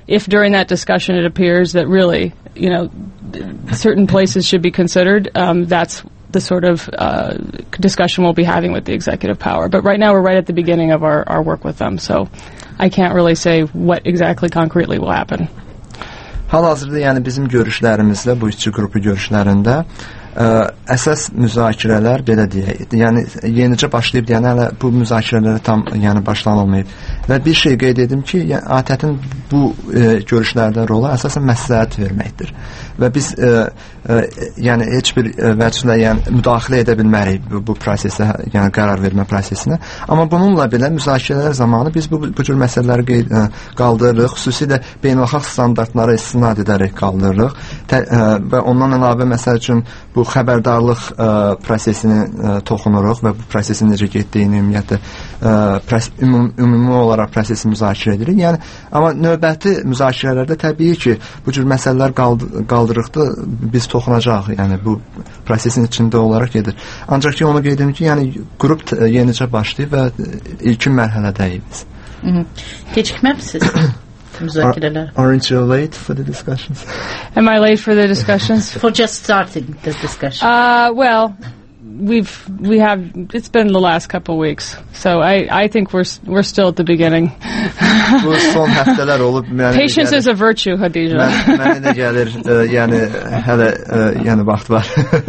if during that discussion it appears that really, you know, certain places should be considered, um, that's the sort of uh, discussion we'll be having with the executive power. But right now we're right at the beginning of our, our work with them, so I can't really say what exactly concretely will happen. Hal-hazırda yəni bizim görüşlərimizdə, bu işçi qrupu görüşlərində ə, əsas müzakirələr belə deyək, yəni yenicə başlayıb deyən hələ bu müzakirələrə tam yəni başlanılmayıb. Və bir şey qeyd edim ki, yəni, A T Ə-tin bu e, görüşlərdə rolu əsasən məsləhət verməkdir. Və biz e, e, yəni heç bir e, vəclə yəni müdaxilə edə bilmərik bu, bu prosesə, yəni qərar vermə prosesinə. Amma bununla belə müzakirələr zamanı biz bu, bu cür məsələləri qeyd, e, qaldırırıq, xüsusilə beynəlxalq standartlara istinad edərək qaldırırıq. Tə, e, və ondan əlavə məsəl üçün bu xəbərdarlıq e, prosesini e, toxunuruq və bu prosesin necə getdiyini ümumiyyətlə e, pres, ümum, ümumi olaraq prosesi müzakirə edirik. Yəni, amma növbəti müzakirələrdə təbii ki, bu cür məsələlər qaldı, qaldırıqda biz toxunacaq, yəni bu prosesin içində olaraq gedir. Ancaq ki, onu qeyd edim ki, yəni qrup yenicə başlayıb və ilkin mərhələdəyik biz. Gecikməmisiniz müzakirələr? Aren't you late for the discussions? Am I late for the discussions? For just starting the discussion. Uh, well, we've we have it's been the last couple of weeks, so I I think we're we're still at the beginning. Bu son həftələr olub. Patience is a virtue, Hadija. Mən, mənə də gəlir, e, yəni hələ e, yəni vaxt var.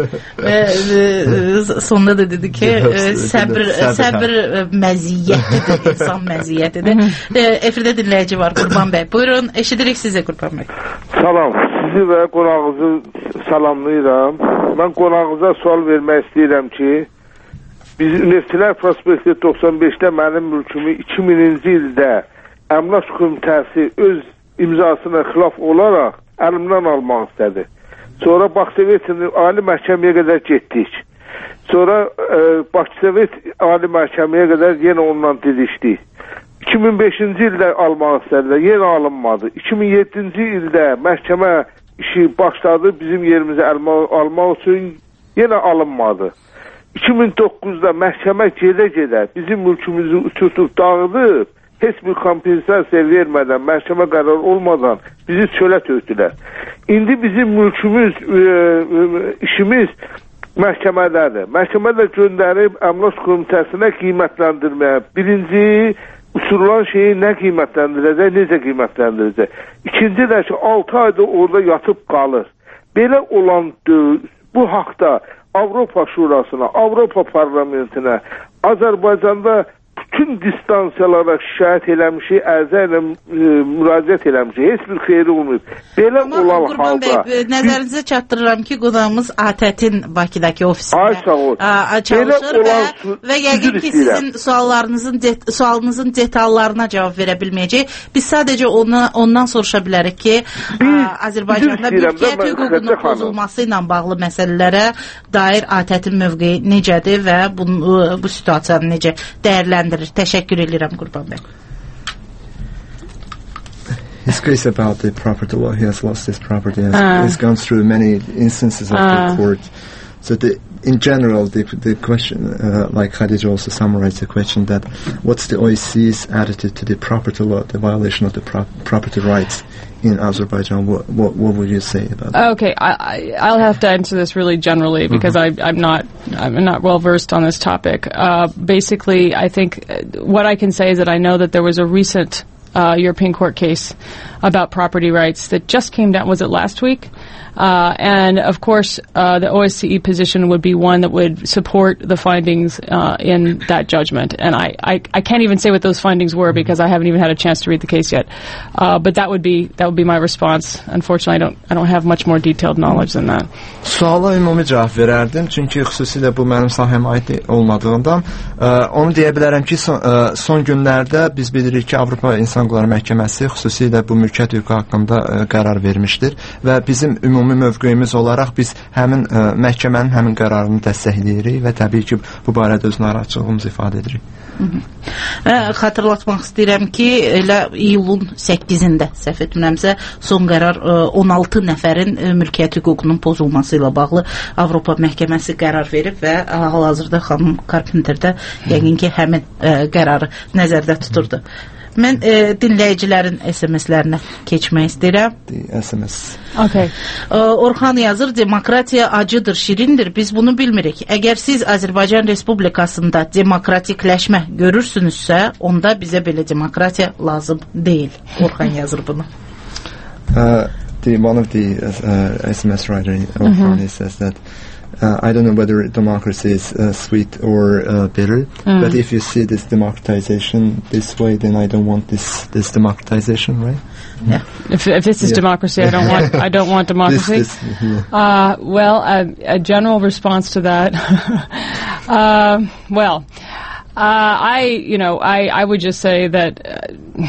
Sonunda da dedi ki, səbr səbr məziyyətidir, insan məziyyətidir. Efirdə dinləyici var, Qurban bəy. Buyurun, eşidirik sizə, Qurban bəy. Salam, sizi və qonağınızı salamlayıram. Mən qonağınıza sual vermək istəyirəm ki, biz Neftçilər Prospekti doxsan beşdə mənim mülkümü iki mininci ildə Əmlak Komitəsi öz imzasına xilaf olaraq əlimdən almaq istədi. Sonra Baksovet'in Ali Məhkəməyə qədər getdik. Sonra e, Baksovet Ali Məhkəməyə qədər yenə ondan didişdik. iki min beşinci ildə almaq istədilər, yenə alınmadı. iki min yeddinci ildə məhkəmə işi başladı, bizim yerimizə almaq, almaq üçün yenə alınmadı. iki min doqquzda məhkəmə gedə-gedə bizim mülkümüzü tutub dağıdıb, heç bir kompensasiya vermədən, məhkəmə qərar olmadan bizi çölə tökdülər. İndi bizim mülkümüz, e, e, işimiz məhkəmədədir. Məhkəmədə göndərib Əmlak Komitəsinə qiymətləndirməyə. Birinci, uçurulan şeyi nə qiymətləndirəcək, necə qiymətləndirəcək. İkinci də ki, altı ayda orada yatıb qalır. Belə olan dövr, bu haqda Avropa Şurasına, Avropa Parlamentinə, Azərbaycanda bütün distansiyalara şikayət eləmişik, ərzə ilə e, müraciət eləmişik. Heç bir xeyri olmayıb. Belə Amma olan Qurban halda... Bəy, nəzərinizə çatdırıram ki, qonağımız A T Ə-in Bakıdakı ofisində a, çalışır və, və yəqin ki, sizin suallarınızın, det, sualınızın detallarına cavab verə bilməyəcək. Biz sadəcə ona, ondan soruşa bilərik ki, a, Azərbaycanda mülkiyyət hüququnun pozulması ilə bağlı məsələlərə dair A T Ə-in mövqeyi necədir və bu, bu situasiyanı necə dəyərləndirir? Təşəkkür edirəm, Qurban bəy. His case about the property law, he has lost his property. He has, uh, he's gone through many instances of uh, the court. So the, in general, the, the question, uh, like Khadija also summarized the question, that what's the O S C E's attitude to the property law, the violation of the pro property rights in Azerbaijan? What, what, what would you say about that? Okay, I, I, I'll have to answer this really generally because mm-hmm. I, I'm not I'm not well versed on this topic. Uh, basically, I think what I can say is that I know that there was a recent uh, European Court case about property rights that just came down. Was it last week? Uh, and of course, uh, the O S C E position would be one that would support the findings uh, in that judgment. And I, I, I can't even say what those findings were because I haven't even had a chance to read the case yet. Uh, but that would be that would be my response. Unfortunately, I don't I don't have much more detailed knowledge than that. Suala ümumi cavab verərdim, çünki xüsusilə bu mənim sahəmə aid olmadığından. Ə, onu deyə bilərəm ki, son, ə, son günlərdə biz bilirik ki, Avropa İnsan Hüquqları Məhkəməsi xüsusilə bu mülkiyyət hüququ haqqında ə, qərar vermişdir və bizim ümumi mövqeyimiz olaraq biz həmin ə, məhkəmənin həmin qərarını dəstəkləyirik və təbii ki, bu barədə öz narahatçılığımızı ifadə edirik. Və xatırlatmaq istəyirəm ki, elə iyulun səkkizində səhv etmirəmsə son qərar on altı nəfərin mülkiyyət hüququnun pozulması ilə bağlı Avropa Məhkəməsi qərar verib və hal-hazırda xanım Carpenter də yəqin ki, həmin ə, qərarı nəzərdə tuturdu. Mən e, dinləyicilərin S M S-lərinə keçmək istəyirəm. S M S. Okay. E, Orxan yazır, demokratiya acıdır, şirindir. Biz bunu bilmirik. Əgər siz Azərbaycan Respublikasında demokratikləşmə görürsünüzsə, onda bizə belə demokratiya lazım deyil. Orxan yazır bunu. Uh, the, one of the uh, S M S writer, Orxan, mm-hmm. says that Uh, I don't know whether democracy is uh, sweet or uh, bitter, mm. but if you see this democratization this way, then I don't want this this democratization, right? Yeah. If, if this is yeah. democracy, I don't want I don't want democracy. This, this, yeah. uh, well, a, a general response to that. uh, well, uh, I you know I I would just say that. Uh,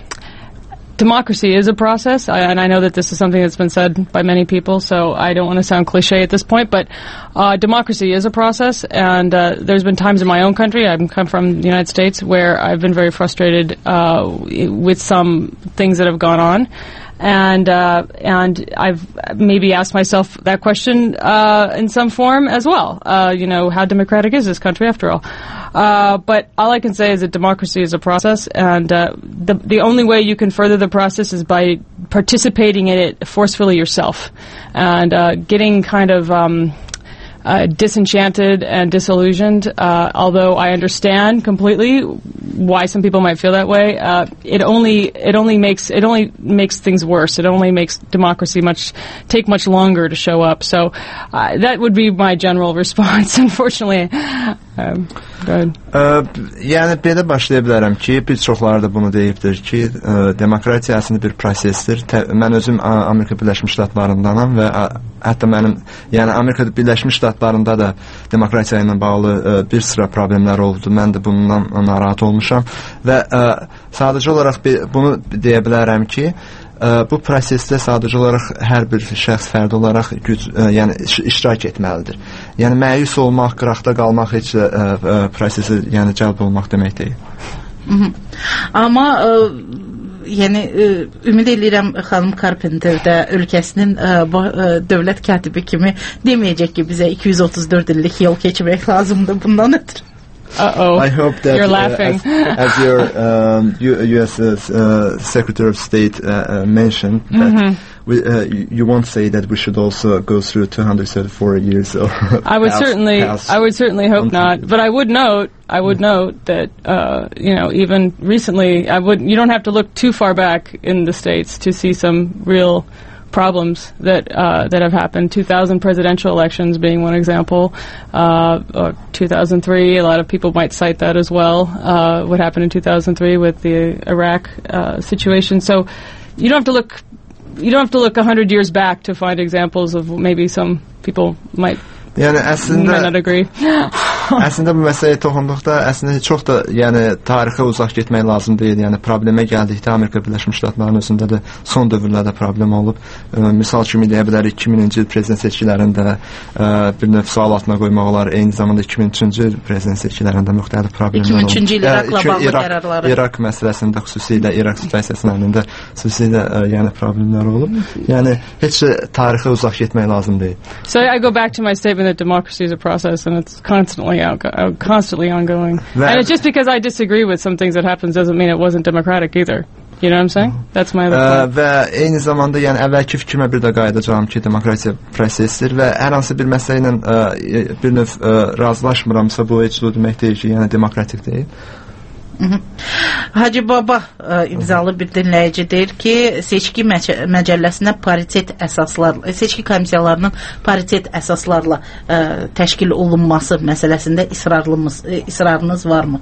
Democracy is a process, I, and I know that this is something that's been said by many people, so I don't want to sound cliche at this point, but uh, democracy is a process, and uh, there's been times in my own country, I've come from the United States, where I've been very frustrated uh, with some things that have gone on. And uh, and I've maybe asked myself that question uh, in some form as well. Uh, you know, how democratic is this country after all? Uh, but all I can say is that democracy is a process, and uh, the the only way you can further the process is by participating in it forcefully yourself, and uh, getting kind of um, uh, disenchanted and disillusioned. Uh, although I understand completely why some people might feel that way, uh, it only it only makes it only makes things worse. It only makes democracy much take much longer to show up. So uh, that would be my general response. Unfortunately, um, go ahead. Uh, yəni belə başlaya bilərəm ki, bir çoxları da bunu deyibdir ki, uh, demokratiya əslində bir prosesdir. Tə, mən özüm Amerika Birləşmiş Ştatlarındanam və a, hətta mənim, yəni Amerika Birləşmiş Ştatlarında da demokratiya ilə bağlı uh, bir sıra problemlər oldu. Mən də bundan narahat olmuşam və uh, sadəcə olaraq bunu deyə bilərəm ki, Uh, bu prosesdə sadəcə olaraq hər bir şəxs fərdi olaraq güc, uh, yəni iş, iştirak etməlidir. Yəni məyus olmaq, qıraqda qalmaq heç də uh, uh, prosesi yəni cəlb olmaq demək deyil. Hı-hı. Amma uh, yəni uh, ümid edirəm xanım Carpenter də ölkəsinin uh, uh, dövlət katibi kimi deməyəcək ki, bizə iki yüz otuz dörd illik yol keçmək lazımdır bundan ötürü. Uh-oh. I hope that You're laughing. Uh, as, as your um, U S uh, Secretary of State uh, uh, mentioned, mm-hmm. that we, uh, you, you won't say that we should also go through two hundred thirty-four years of I would house, certainly, house I would certainly hope not. But I would note, I would note that uh, you know, even recently, I would. You don't have to look too far back in the states to see some real problems that uh, that have happened. two thousand presidential elections being one example. Uh, or two thousand three, a lot of people might cite that as well. Uh, what happened in two thousand three with the Iraq uh, situation. So you don't have to look. You don't have to look a hundred years back to find examples of maybe some people might. Yəni əslində might not agree. Əslində bu məsələyə toxunduqda əslində çox da yəni tarixə uzaq getmək lazım deyil. Yəni problemə gəldikdə Amerika Birləşmiş Ştatlarının özündə də son dövrlərdə problem olub. E, misal kimi deyə bilərik iki minci il prezident seçkilərində e, bir növ sual altına qoymaq olar. Eyni zamanda iki min üçüncü il prezident seçkilərində müxtəlif problemlər olub. iki min üçüncü il İraqla bağlı qərarları. İraq məsələsində xüsusilə İraq situasiyasının önündə xüsusilə e, yəni problemlər olub. Yəni heç tarixə uzaq getmək lazım deyil. So I go back to my statement that democracy is a process and it's constantly out, uh, constantly ongoing. That, and it's just because I disagree with some things that happens doesn't mean it wasn't democratic either. You know what I'm saying? That's my other point. Və eyni zamanda yəni əvvəlki fikrimə bir də qayıdacağam ki, demokratiya prosesdir və hər hansı bir məsələ ilə ə, bir növ ə, razılaşmıramsa bu heç o demək deyil ki, yəni demokratik deyil. Hı-hı. Hacı Baba e, imzalı bir dinləyici deyir ki, seçki məcəlləsinə paritet əsaslarla, seçki komissiyalarının paritet əsaslarla e, təşkil olunması məsələsində israrlımız, e, israrınız varmı?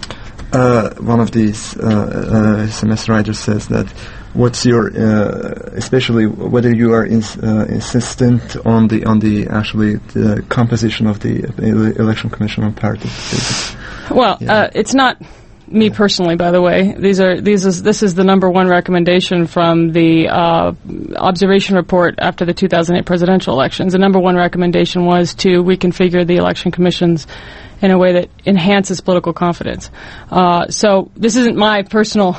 Uh, one of these uh, uh, S M S writers says that what's your, uh, especially whether you are in, uh, insistent on the on the actually the composition of the election commission on parity. Well, yeah. uh, it's not me personally, by the way. These are these is this is the number one recommendation from the uh, observation report after the two thousand eight presidential elections. The number one recommendation was to reconfigure the election commissions in a way that enhances political confidence. Uh, so this isn't my personal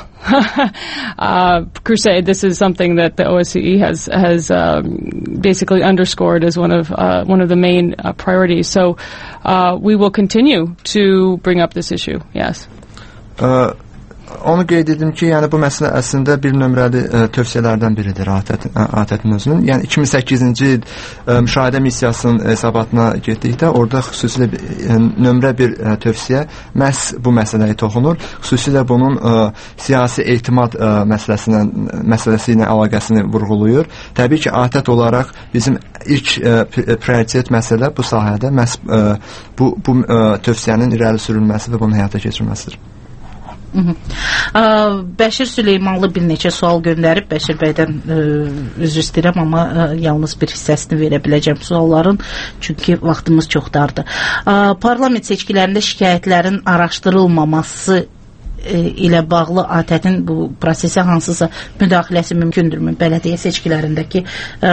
uh, crusade. This is something that the O S C E has has um, basically underscored as one of uh, one of the main uh, priorities. So uh, we will continue to bring up this issue. Yes. Uh, onu qeyd edim ki, yəni bu məsələ əslində bir nömrəli ə, tövsiyələrdən biridir ATƏT-in özünün. Yəni iki min səkkizinci il ə, müşahidə missiyasının hesabatına getdikdə orada xüsusilə bir, ə, nömrə bir ə, tövsiyə məhz bu məsələyə toxunur. Xüsusilə bunun ə, siyasi etimad ə, məsələsinə məsələsi ilə əlaqəsini vurğulayır. Təbii ki, ATƏT olaraq bizim ilk ə, prioritet məsələ bu sahədə məhz ə, bu bu ə, tövsiyənin irəli sürülməsi və bunun həyata keçirilməsidir. Hı -hı. Ə, Bəşir Süleymanlı bir neçə sual göndərib. Bəşir bəydən ə, üzr istəyirəm, amma ə, yalnız bir hissəsini verə biləcəm sualların, çünki vaxtımız çox dardır. Ə, parlament seçkilərində şikayətlərin araşdırılmaması ilə bağlı ATƏT-in bu prosesə hansısa müdaxiləsi mümkündürmü? Bələdiyyə seçkilərindəki ə,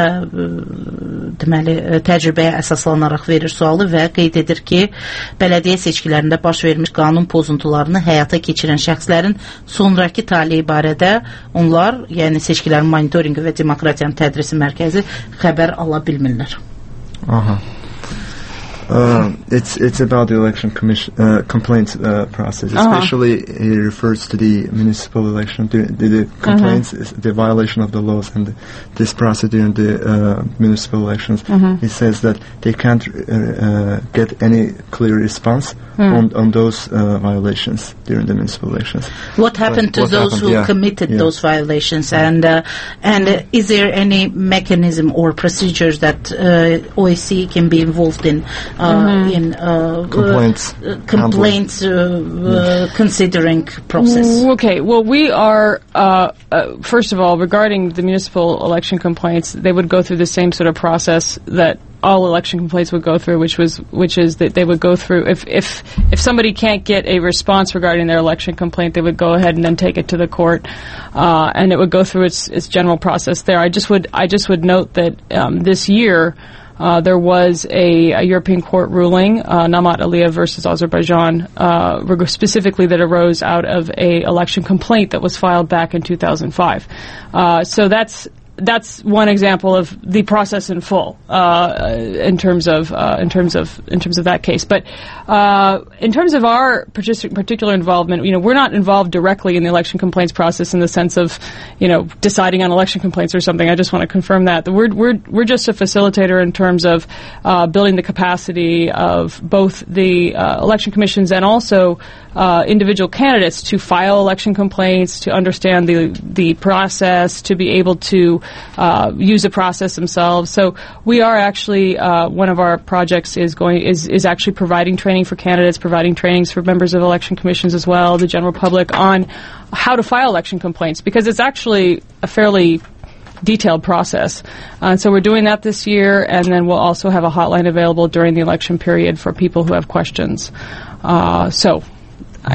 deməli təcrübəyə əsaslanaraq verir sualı və qeyd edir ki, bələdiyyə seçkilərində baş vermiş qanun pozuntularını həyata keçirən şəxslərin sonrakı taleyi barədə onlar, yəni seçkilərin monitorinqi və demokratiyanın tədrisi mərkəzi xəbər ala bilmirlər. Aha. Uh, it's it's about the election commission uh, complaint uh, process. Uh-huh. Especially, it refers to the municipal election, the, the, the complaints, uh-huh. the violation of the laws, and the, this process during the uh, municipal elections. Uh-huh. It says that they can't uh, uh, get any clear response uh-huh. on on those uh, violations during the municipal elections. What happened but to those happened? who yeah. committed yeah. those violations, and uh, and uh, is there any mechanism or procedures that uh, O S C E can be involved in? Uh, mm-hmm. in uh, complaints, uh, complaints uh, uh, considering process. Okay, well, we are, uh, uh, first of all, regarding the municipal election complaints, they would go through the same sort of process that all election complaints would go through, which was, which is that they would go through, if, if, if somebody can't get a response regarding their election complaint, they would go ahead and then take it to the court, uh, and it would go through its, its general process there. I just would, I just would note that, um, this year, Uh, there was a, a European court ruling, uh, Namat Aliyev versus Azerbaijan, uh, specifically that arose out of a election complaint that was filed back in two thousand five. Uh, so that's that's one example of the process in full uh, in terms of uh, in terms of in terms of that case. But uh, in terms of our particular involvement, you know, we're not involved directly in the election complaints process in the sense of, you know, deciding on election complaints or something. I just want to confirm that we're we're we're just a facilitator in terms of uh, building the capacity of both the uh, election commissions and also uh, individual candidates to file election complaints, to understand the the process, to be able to Uh, use the process themselves. So we are actually, uh, one of our projects is going is, is actually providing training for candidates, providing trainings for members of election commissions as well, the general public, on how to file election complaints, because it's actually a fairly detailed process. Uh, so we're doing that this year, and then we'll also have a hotline available during the election period for people who have questions. Uh, so I,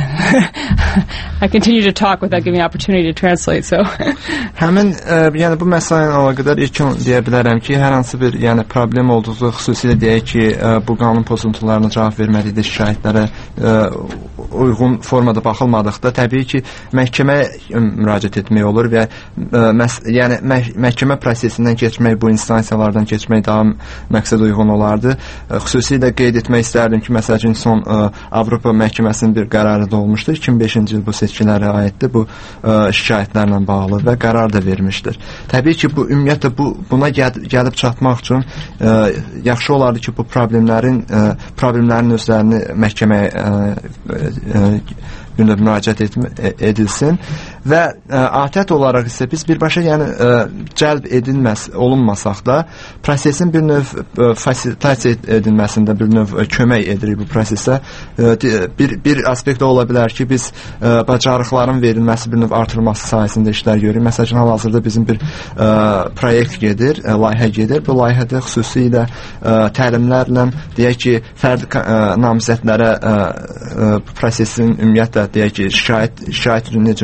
I continue to talk without giving me opportunity to translate. So. Həmin ə, yəni bu məsələ ilə əlaqədar ilk deyə bilərəm ki, hər hansı bir yəni problem olduğu, xüsusilə deyək ki, ə, bu qanun pozuntularına cavab vermədikdə şikayətlərə ə, uyğun formada baxılmadıqda təbii ki, məhkəməyə müraciət etmək olur və ə, məs yəni mə məhkəmə prosesindən keçmək, bu instansiyalardan keçmək daha məqsəd uyğun olardı. Ə, xüsusilə qeyd etmək istərdim ki, məsəl üçün son ə, Avropa məhkəməsinin bir qərarı da olmuşdur. iki min beşinci il bu seçkilərə aiddir, bu ə, şikayətlərlə bağlı və qərar da vermişdir. Təbii ki, bu ümumiyyətlə bu buna gəl gəlib çatmaq üçün ə, yaxşı olardı ki, bu problemlərin ə, problemlərin özlərini məhkəməyə ə, ə, müraciət edilsin və ə, ATƏT olaraq isə biz birbaşa yəni ə, cəlb edilməz olunmasaq da prosesin bir növ ə, fasilitasiya edilməsində bir növ ə, kömək edirik bu prosesə. Ə, bir bir aspekt ola bilər ki, biz ə, bacarıqların verilməsi, bir növ artırılması sahəsində işlər görürük. Məsələn, hal-hazırda bizim bir ə, proyekt gedir, ə, layihə gedir. Bu layihədə xüsusilə ə, təlimlərlə deyək ki, fərdi ə, namizədlərə ə, ə, prosesin ümumiyyətlə deyək ki, şikayət şikayət necə müraciət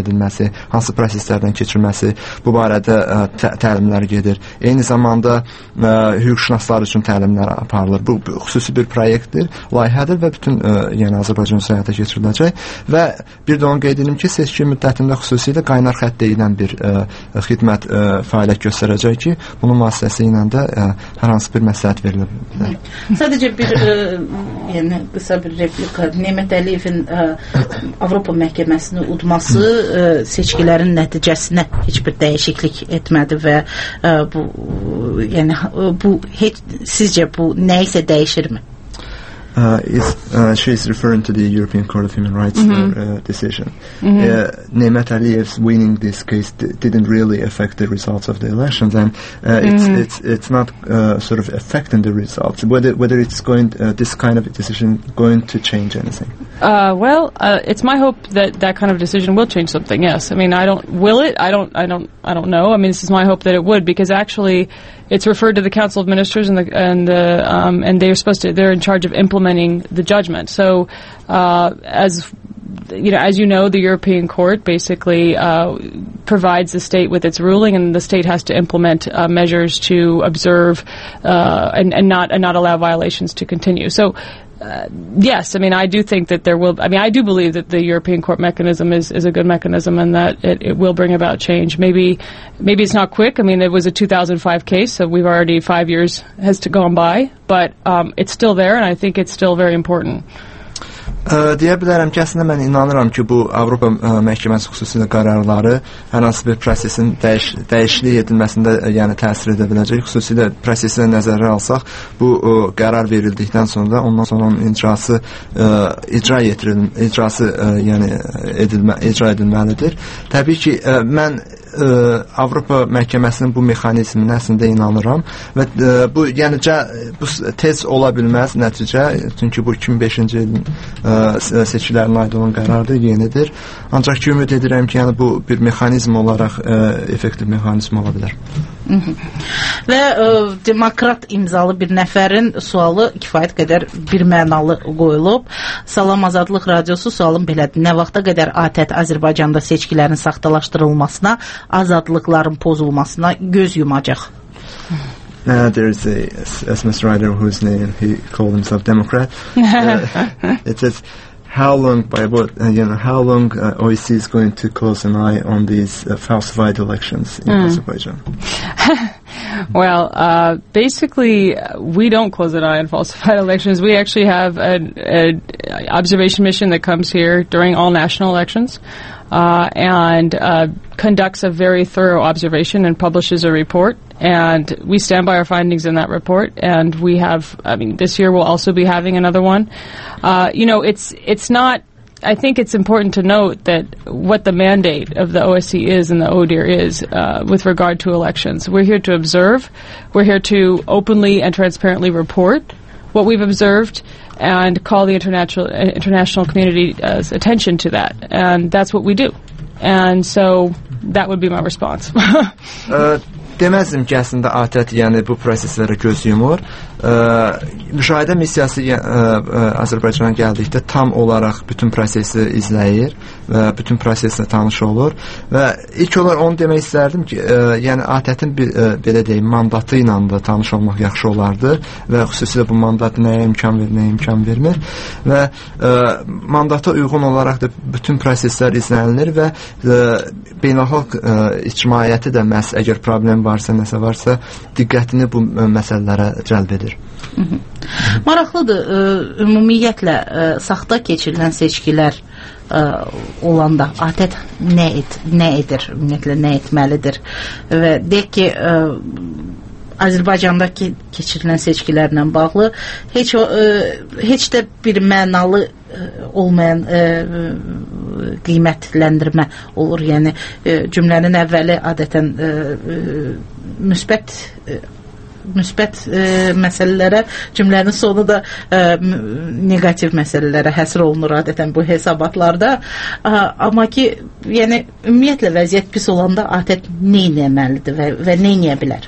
edilməsi, hansı proseslərdən keçirilməsi, bu barədə ə, tə təlimlər gedir. Eyni zamanda ə, hüquqşünaslar üçün təlimlər aparılır. Bu, bu xüsusi bir proyektdir, layihədir və bütün ə, yəni Azərbaycan həyata keçiriləcək və bir də onu qeyd edim ki, seçki müddətində xüsusilə qaynar xətt deyilən bir ə, xidmət ə, fəaliyyət göstərəcək ki, bunun vasitəsilə də ə, hər hansı bir məsləhət verilir. Sadəcə bir ə, yəni qısa bir replika. Nemət Əliyevin ə, Avropa məhkəməsini udması ə, seçkilərin nəticəsinə heç bir dəyişiklik etmədi və ə, bu yəni bu heç sizcə bu nə isə dəyişirmi? Uh, is, uh, she is referring to the European Court of Human Rights mm-hmm. uh, decision. Mm-hmm. uh, Nemət Əliyev's winning this case d didn't really affect the results of the elections, and uh, mm-hmm. it's it's it's not uh, sort of affecting the results. Whether whether it's going uh, this kind of decision going to change anything? Uh, well, uh, it's my hope that that kind of decision will change something. Yes, I mean, I don't will it. I don't. I don't. I don't know. I mean, this is my hope that it would, because actually, it's referred to the Council of Ministers, and the and the um, and they're supposed to. They're in charge of implementing the judgment. So, uh, as you know, as you know, the European Court basically uh, provides the state with its ruling, and the state has to implement uh, measures to observe uh, and, and not and not allow violations to continue. So. Uh, yes, I mean, I do think that there will, I mean, I do believe that the European Court mechanism is, is a good mechanism, and that it, it will bring about change. Maybe, maybe it's not quick. I mean, it was a two thousand five case, so we've already five years has to gone by, but um, it's still there, and I think it's still very important. Ə, deyə bilərəm ki, əslində mən inanıram ki, bu Avropa ə, məhkəməsi xüsusilə qərarları hər hansı bir prosesin dəyiş, dəyişiklik edilməsində ə, yəni təsir edə biləcək. Xüsusilə prosesi nəzərə alsaq, bu ə, qərar verildikdən sonra ondan sonra onun icrası ə, icra yetirilm, icrası ə, yəni edilmə, icra edilməlidir. Təbii ki, ə, mən ə, Avropa məhkəməsinin bu mexanizminə əslində inanıram və ə, bu yəni cə, bu tez ola bilməz nəticə, çünki bu iki min beşinci ilin seçkilərin aid olan qərardır, yenidir. Ancaq ki, ümid edirəm ki, yəni bu bir mexanizm olaraq ə, effektiv mexanizm ola bilər. Hı -hı. Və ə, demokrat imzalı bir nəfərin sualı kifayət qədər bir mənalı qoyulub. Salam Azadlıq Radiosu sualım belədir. Nə vaxta qədər ATƏT Azərbaycanda seçkilərin saxtalaşdırılmasına, azadlıqların pozulmasına göz yumacaq? Uh, there's a S M S writer whose name he called himself Democrat. Uh, it says, how long, by what, uh, you know, how long uh, O E C is going to close an eye on these uh, falsified elections in mm. Azerbaijan? Well, uh, basically, we don't close an eye on falsified elections. We actually have an observation mission that comes here during all national elections. Uh, and uh, conducts a very thorough observation and publishes a report. And we stand by our findings in that report. And we have, I mean, this year we'll also be having another one. Uh, you know, it's it's not, I think it's important to note that what the mandate of the O S C is and the O D I R is uh, with regard to elections. We're here to observe. We're here to openly and transparently report what we've observed and call the international international community's attention to that. And that's what we do. And so that would be my response. uh, Deməzdim ki, əslində ATƏT yəni bu proseslərə göz yumur. Ə, müşahidə missiyası ə, ə, Azərbaycana gəldikdə tam olaraq bütün prosesi izləyir və bütün proseslə tanış olur və ilk olaraq onu demək istərdim ki, ə, yəni ATƏT-in belə deyim, mandatı ilə də tanış olmaq yaxşı olardı və xüsusilə bu mandatı nəyə imkan verir, nəyə imkan vermir və ə, mandata uyğun olaraq da bütün proseslər izlənilir və ə, beynəlxalq ə, ictimaiyyəti də məhz əgər problem varsa, nəsə varsa, diqqətini bu ə, məsələlərə cəlb edir. Hı -hı. Maraqlıdır, ə, ümumiyyətlə ə, saxta keçirilən seçkilər ə, olanda ATƏT nə, et, nə edir, ümumiyyətlə nə etməlidir və deyək ki, ə, Azərbaycandakı keçirilən seçkilərlə bağlı heç, o, ə, heç də bir mənalı ə, olmayan ə, qiymətləndirmə olur. Yəni ə, cümlənin əvvəli adətən ə, ə, müsbət ə, müsbət ə, məsələlərə, cümlənin sonu da ə, negativ məsələlərə həsr olunur adətən bu hesabatlarda. Ə, amma ki, yəni ümumiyyətlə vəziyyət pis olanda ATƏT nə etməlidir və, və nə edə bilər?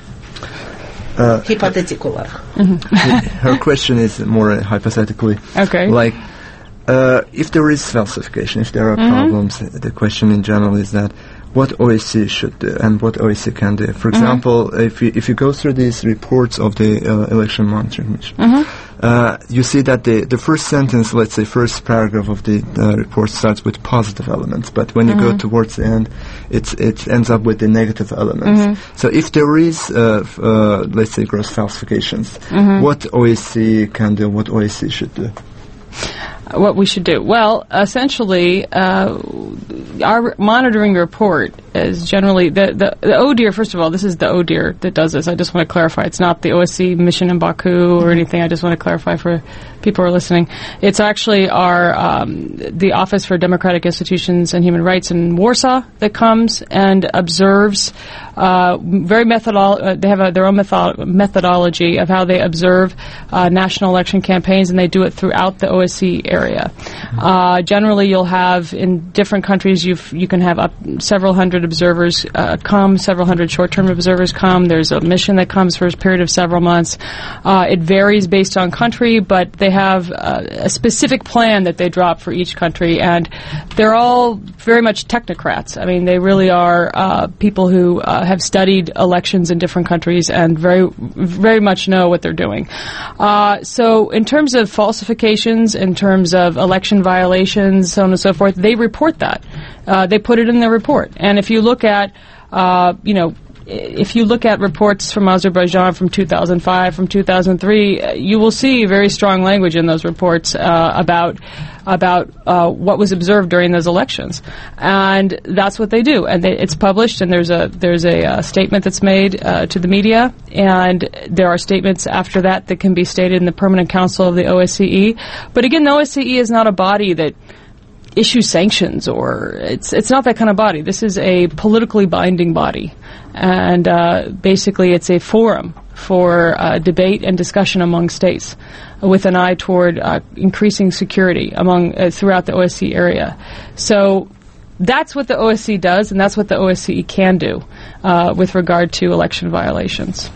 Uh, Hypothetic olarak. Her question is more hypothetically. Okay. Like, uh, if there is falsification, if there are mm-hmm. problems, the question in general is that what O S C should do and what O S C can do. For example, mm-hmm. if you if you go through these reports of the uh, Election Monitoring Mission, mm-hmm. uh, you see that the the first sentence, let's say first paragraph of the uh, report starts with positive elements, but when mm-hmm. you go towards the end, it's it ends up with the negative elements. Mm-hmm. So if there is, uh, f- uh, let's say, gross falsifications, mm-hmm. what O S C can do, what O S C should do? What we should do? Well, essentially, uh, our monitoring report is generally the, the the O D I R. First of all, this is the O D I R that does this. I just want to clarify. It's not the O S C mission in Baku or anything. I just want to clarify for people who are listening. It's actually our um, the Office for Democratic Institutions and Human Rights in Warsaw that comes and observes. Uh, very methodol- uh, they have a, their own metho- methodology of how they observe uh, national election campaigns, and they do it throughout the O S C area. Uh, generally, you'll have in different countries, you've, you can have up several hundred observers uh, come, several hundred short-term observers come. There's a mission that comes for a period of several months. Uh, it varies based on country, but they have uh, a specific plan that they drop for each country, and they're all very much technocrats. I mean, they really are uh, people who uh, have studied elections in different countries and very, very much know what they're doing. Uh, so in terms of falsifications, in terms of election violations, so on and so forth, they report that. Uh, they put it in their report. And if you look at, uh, you know, if you look at reports from Azerbaijan from two thousand five, from two thousand three, uh, you will see very strong language in those reports uh, about about uh, what was observed during those elections, and that's what they do. And they, it's published, and there's a there's a uh, statement that's made uh, to the media, and there are statements after that that can be stated in the Permanent Council of the O S C E. But again, the O S C E is not a body that issue sanctions, or it's it's not that kind of body. This is a politically binding body, and uh, basically it's a forum for uh, debate and discussion among states, uh, with an eye toward uh, increasing security among uh, throughout the O S C area. So that's what the O S C does, and that's what the O S C can do uh, with regard to election violations.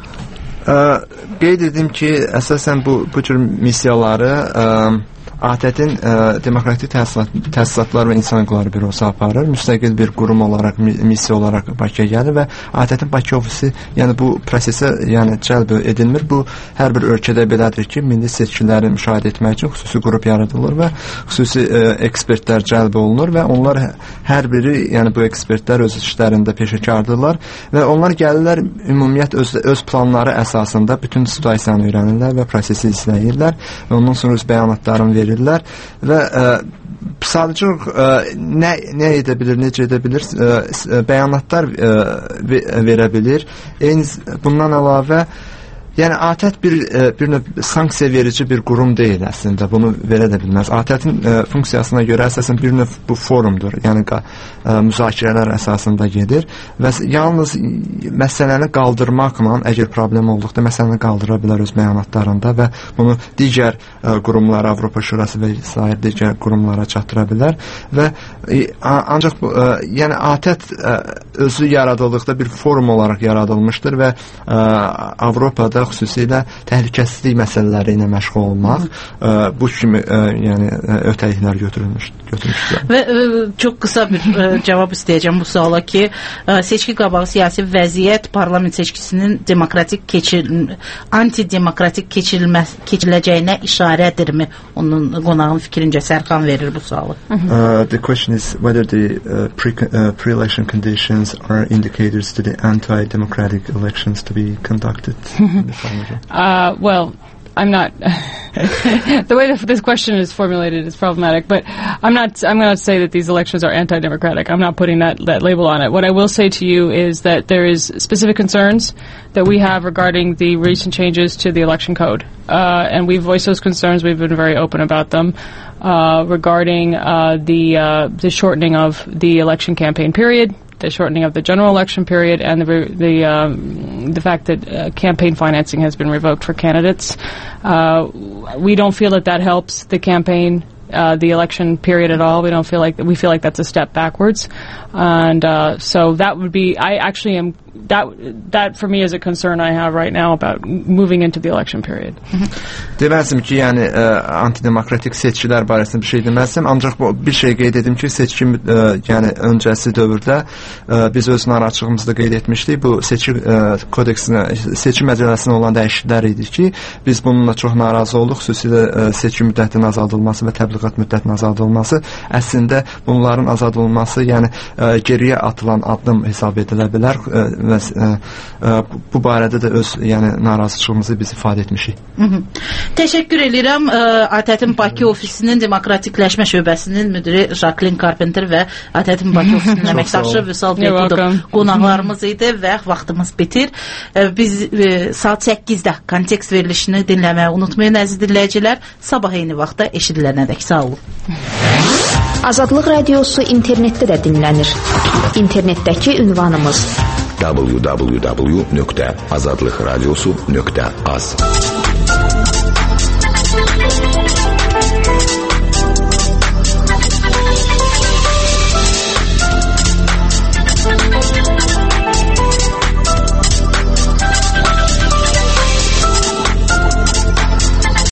Uh, qeyd edim ki, əsasən bu bu cür missiyaları um, A T T'in e, Demokratik Təsisat, Təsisatlar və İnsan Hüquqları Bürosu aparır. Müstəqil bir qurum olaraq, missiya olaraq Bakıya gəlir və A T T'in Bakı ofisi, yəni bu prosesə yəni cəlb edilmir. Bu hər bir ölkədə belədir ki, milli seçkiləri müşahidə etmək üçün xüsusi qrup yaradılır və xüsusi e, ekspertlər cəlb olunur və onlar hər biri, yəni bu ekspertlər öz işlərində peşəkardırlar və onlar gəlirlər ümumiyyət öz, öz planları əsasında bütün situasiyanı öyrənirlər və prosesi izləyirlər və ondan sonra öz bəyanatlarını verirlər. Və ə, sadəcə ə, nə, nə edə bilir, necə edə bilir, ə, bəyanatlar ə, verə bilir. Eyni bundan əlavə, yəni A T T bir, bir növ sanksiya verici bir qurum deyil əslində, bunu verə də bilməz. A T T'in funksiyasına görə əsasən bir növ bu forumdur, yəni ə, müzakirələr əsasında gedir və yalnız məsələni qaldırmaqla, əgər problem olduqda məsələni qaldıra bilər öz bəyanatlarında və bunu digər ə, qurumlara, Avropa Şurası və sair digər qurumlara çatdıra bilər və ə, ancaq ə, yəni A T T ə, özü yaradıldıqda bir forum olaraq yaradılmışdır və ə, Avropada xüsusilə təhlükəsizlik məsələləri ilə məşğul olmaq ə, bu kimi ə, yəni ötəliklər götürülmüş götürmüşdür. Və ə, çox qısa bir ə, cavab istəyəcəm bu suala ki, ə, seçki qabağı siyasi vəziyyət parlament seçkisinin demokratik keçir antidemokratik keçirilmə keçiriləcəyinə işarədirmi? Onun qonağın fikrincə Sərxan verir bu sualı. Uh, the question is whether the uh, pre uh, pre-election conditions are indicators to the anti-democratic elections to be conducted. Uh, well, I'm not. The way that this question is formulated is problematic, but I'm not. I'm going to say that these elections are anti-democratic. I'm not putting that that label on it. What I will say to you is that there is specific concerns that we have regarding the recent changes to the election code, uh, and we've voiced those concerns. We've been very open about them uh, regarding uh, the uh, the shortening of the election campaign period, the shortening of the general election period, and the the, um, the fact that uh, campaign financing has been revoked for candidates. Uh, we don't feel that that helps the campaign, uh, the election period at all. We don't feel like we feel like that's a step backwards, and uh, so that would be. I actually am that that for me is a concern I have right now about moving into the election period. Deməzdim ki, yəni ə, antidemokratik seçkilər barəsində bir şey deməzdim, ancaq bu, bir şey qeyd edim ki, seçki ə, yəni öncəsi dövrdə ə, biz öz narahatçılığımızda qeyd etmişdik. Bu seçki ə, kodeksinə, seçki məcəlləsinə olan dəyişikliklər idi ki, biz bununla çox narazı olduq. Xüsusilə ə, seçki müddətinin azaldılması və təbliğat müddətinin azaldılması, əslində bunların azaldılması, yəni ə, geriyə atılan addım hesab edilə bilər ə, və ə, ə, bu barədə də öz yəni narazıçılığımızı biz ifadə etmişik. Hı -hı. Təşəkkür edirəm. ATƏT-in Bakı ofisinin demokratikləşmə şöbəsinin müdiri Jacqueline Carpenter və ATƏT-in Bakı ofisinin əməkdaşı Vüsal Behbudov qonaqlarımız idi və vaxtımız bitir. Biz e, saat səkkizdə kontekst verilişini dinləməyi unutmayın əziz dinləyicilər. Sabah eyni vaxtda eşidilənədək sağ olun. Azadlıq radiosu internetdə də dinlənir. İnternetdəki ünvanımız w w w nöqtə azadlıqradiosu nöqtə az.